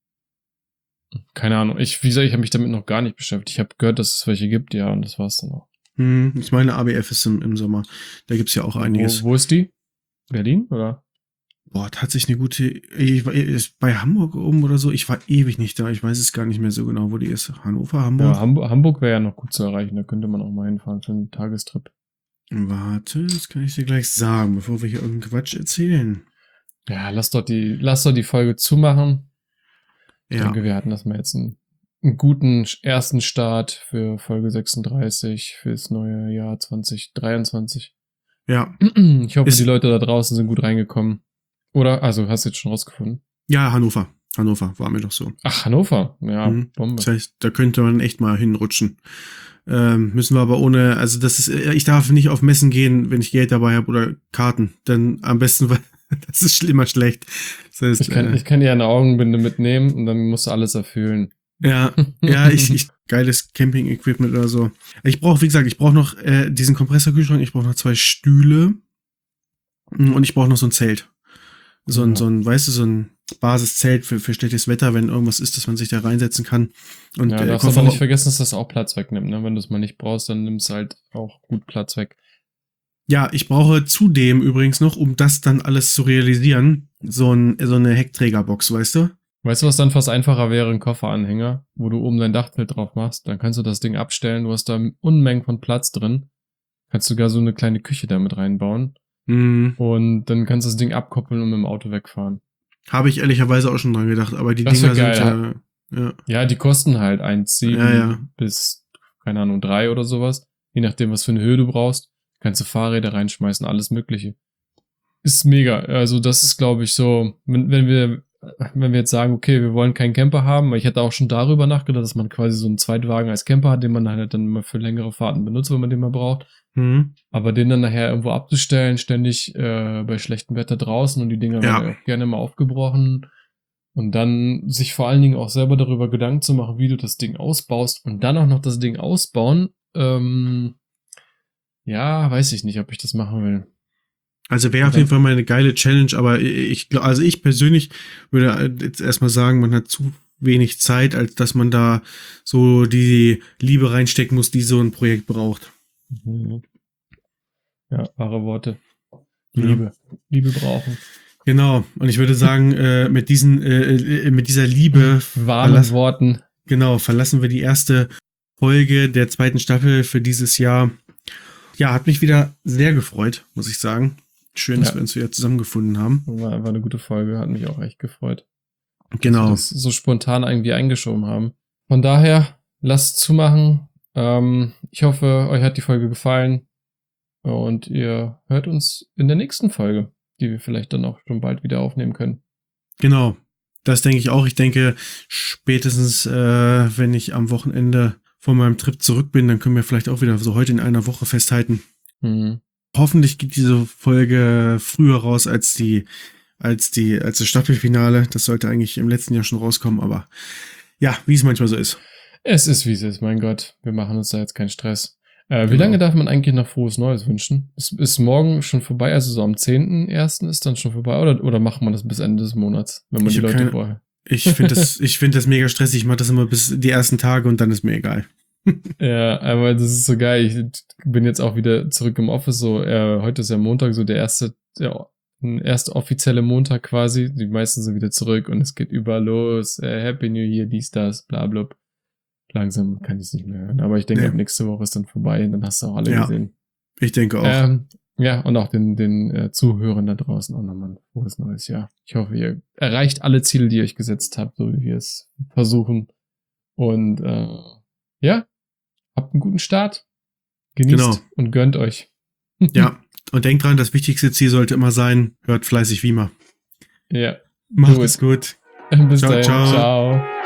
Keine Ahnung. Ich, wie gesagt, ich habe mich damit noch gar nicht beschäftigt. Ich habe gehört, dass es welche gibt, ja, und das war's dann auch. Hm, ich meine, A B F ist im, im Sommer. Da gibt's ja auch einiges. Wo, wo ist die? Berlin, oder? Boah, tatsächlich eine gute. Ich war ist bei Hamburg oben oder so. Ich war ewig nicht da. Ich weiß es gar nicht mehr so genau, wo die ist. Hannover, Hamburg? Ja, Hamburg, Hamburg wäre ja noch gut zu erreichen. Da könnte man auch mal hinfahren für einen Tagestrip. Warte, das kann ich dir gleich sagen, bevor wir hier irgendeinen Quatsch erzählen. Ja, lass doch die, lass doch die Folge zumachen. Ich Ja. denke, wir hatten das mal jetzt einen, einen guten ersten Start für Folge sechsunddreißig fürs neue Jahr zwanzig dreiundzwanzig. Ja. Ich hoffe, Ist- die Leute da draußen sind gut reingekommen. Oder, also, hast du jetzt schon rausgefunden? Ja, Hannover. Hannover, war mir doch so. Ach, Hannover. Ja, Mhm. Bombe. Das heißt, da könnte man echt mal hinrutschen. Ähm, müssen wir aber ohne, also das ist, ich darf nicht auf Messen gehen, wenn ich Geld dabei habe oder Karten. Dann am besten, weil das ist immer schlecht. Das heißt, Ich kann, äh, ich kann dir eine Augenbinde mitnehmen und dann musst du alles erfüllen. ja, ja, ich, ich geiles Camping-Equipment oder so. Ich brauche, wie gesagt, ich brauche noch äh, diesen Kompressorkühlschrank, ich brauche noch zwei Stühle mm, und ich brauche noch so ein Zelt. So ein, Ja. so ein, weißt du, so ein Basiszelt für, für schlechtes Wetter, wenn irgendwas ist, dass man sich da reinsetzen kann. Und Ja, äh, darfst aber Kofferraum- nicht vergessen, dass das auch Platz wegnimmt, ne? Wenn du es mal nicht brauchst, dann nimmst du halt auch gut Platz weg. Ja, ich brauche zudem übrigens noch, um das dann alles zu realisieren, so, ein, so eine Heckträgerbox, weißt du? Weißt du, was dann fast einfacher wäre? Ein Kofferanhänger, wo du oben dein Dachzelt drauf machst. Dann kannst du das Ding abstellen. Du hast da Unmengen von Platz drin. Kannst sogar so eine kleine Küche damit reinbauen. Hm, Und dann kannst du das Ding abkoppeln und mit dem Auto wegfahren. habe ich ehrlicherweise auch schon dran gedacht, aber die Das wär Dinger sind geil, ja, ja. Ja, die kosten halt eins Komma sieben Ja, ja. bis, keine Ahnung, drei oder sowas. Je nachdem, was für eine Höhe du brauchst. Kannst du Fahrräder reinschmeißen, alles Mögliche. Ist mega. Also das ist, glaube ich, so, wenn, wenn wir, wenn wir jetzt sagen, okay, wir wollen keinen Camper haben, weil ich hätte auch schon darüber nachgedacht, dass man quasi so einen Zweitwagen als Camper hat, den man halt dann mal für längere Fahrten benutzt, wenn man den mal braucht. Hm. Aber den dann nachher irgendwo abzustellen, ständig äh, bei schlechtem Wetter draußen und die Dinger Ja. werden ja auch gerne mal aufgebrochen. Und dann sich vor allen Dingen auch selber darüber Gedanken zu machen, wie du das Ding ausbaust und dann auch noch das Ding ausbauen. Ähm, ja, weiß ich nicht, ob ich das machen will. Also wäre auf jeden Fall mal eine geile Challenge, aber ich glaube, also ich persönlich würde jetzt erstmal sagen, man hat zu wenig Zeit, als dass man da so die Liebe reinstecken muss, die so ein Projekt braucht. Mhm. Ja, wahre Worte. Ja. Liebe. Liebe brauchen. Genau. Und ich würde sagen, äh, mit diesen, äh, äh, mit dieser Liebe, Warmen verlass- Worten. genau, verlassen wir die erste Folge der zweiten Staffel für dieses Jahr. Ja, hat mich wieder sehr gefreut, muss ich sagen. Schön, dass Ja. wir uns wieder zusammengefunden haben. War einfach eine gute Folge, hat mich auch echt gefreut. Dass wir Genau. das so spontan irgendwie eingeschoben haben. Von daher, lasst zumachen. Ähm, ich hoffe, euch hat die Folge gefallen. Und ihr hört uns in der nächsten Folge, die wir vielleicht dann auch schon bald wieder aufnehmen können. Genau. Das denke ich auch. Ich denke, spätestens, äh, wenn ich am Wochenende von meinem Trip zurück bin, dann können wir vielleicht auch wieder so heute in einer Woche festhalten. Mhm. Hoffentlich geht diese Folge früher raus als die als die, als das Staffelfinale. Das sollte eigentlich im letzten Jahr schon rauskommen, aber ja, wie es manchmal so ist. Es ist, wie es ist, mein Gott. Wir machen uns da jetzt keinen Stress. Äh, wie Genau. lange darf man eigentlich noch frohes Neues wünschen? Ist, ist morgen schon vorbei, also so am zehnten ersten ist dann schon vorbei, oder, oder macht man das bis Ende des Monats, wenn man Ich die hab Leute keine- vorher... Ich finde das, ich finde das mega stressig. Ich mache das immer bis die ersten Tage und dann ist mir egal. Ja, aber das ist so geil. Ich bin jetzt auch wieder zurück im Office. So, äh, heute ist ja Montag, so der erste, der erste offizielle Montag quasi. Die meisten sind wieder zurück und es geht überall los. Äh, Happy New Year, dies, das, bla, bla. Langsam kann ich es nicht mehr hören. Aber ich denke, Nee. ab nächste Woche ist dann vorbei. Dann hast du auch alle Ja. gesehen. Ich denke auch. Ähm, ja, und auch den, den äh, Zuhörern da draußen auch nochmal ein frohes neues Jahr. Ich hoffe, ihr erreicht alle Ziele, die ihr euch gesetzt habt, so wie wir es versuchen. Und äh, ja, habt einen guten Start. Genießt Genau. und gönnt euch. Ja. Und denkt dran, das wichtigste Ziel sollte immer sein, hört fleißig Wiemer. Ja. Macht Gut. es gut. Bis Ciao, dahin. ciao. Ciao.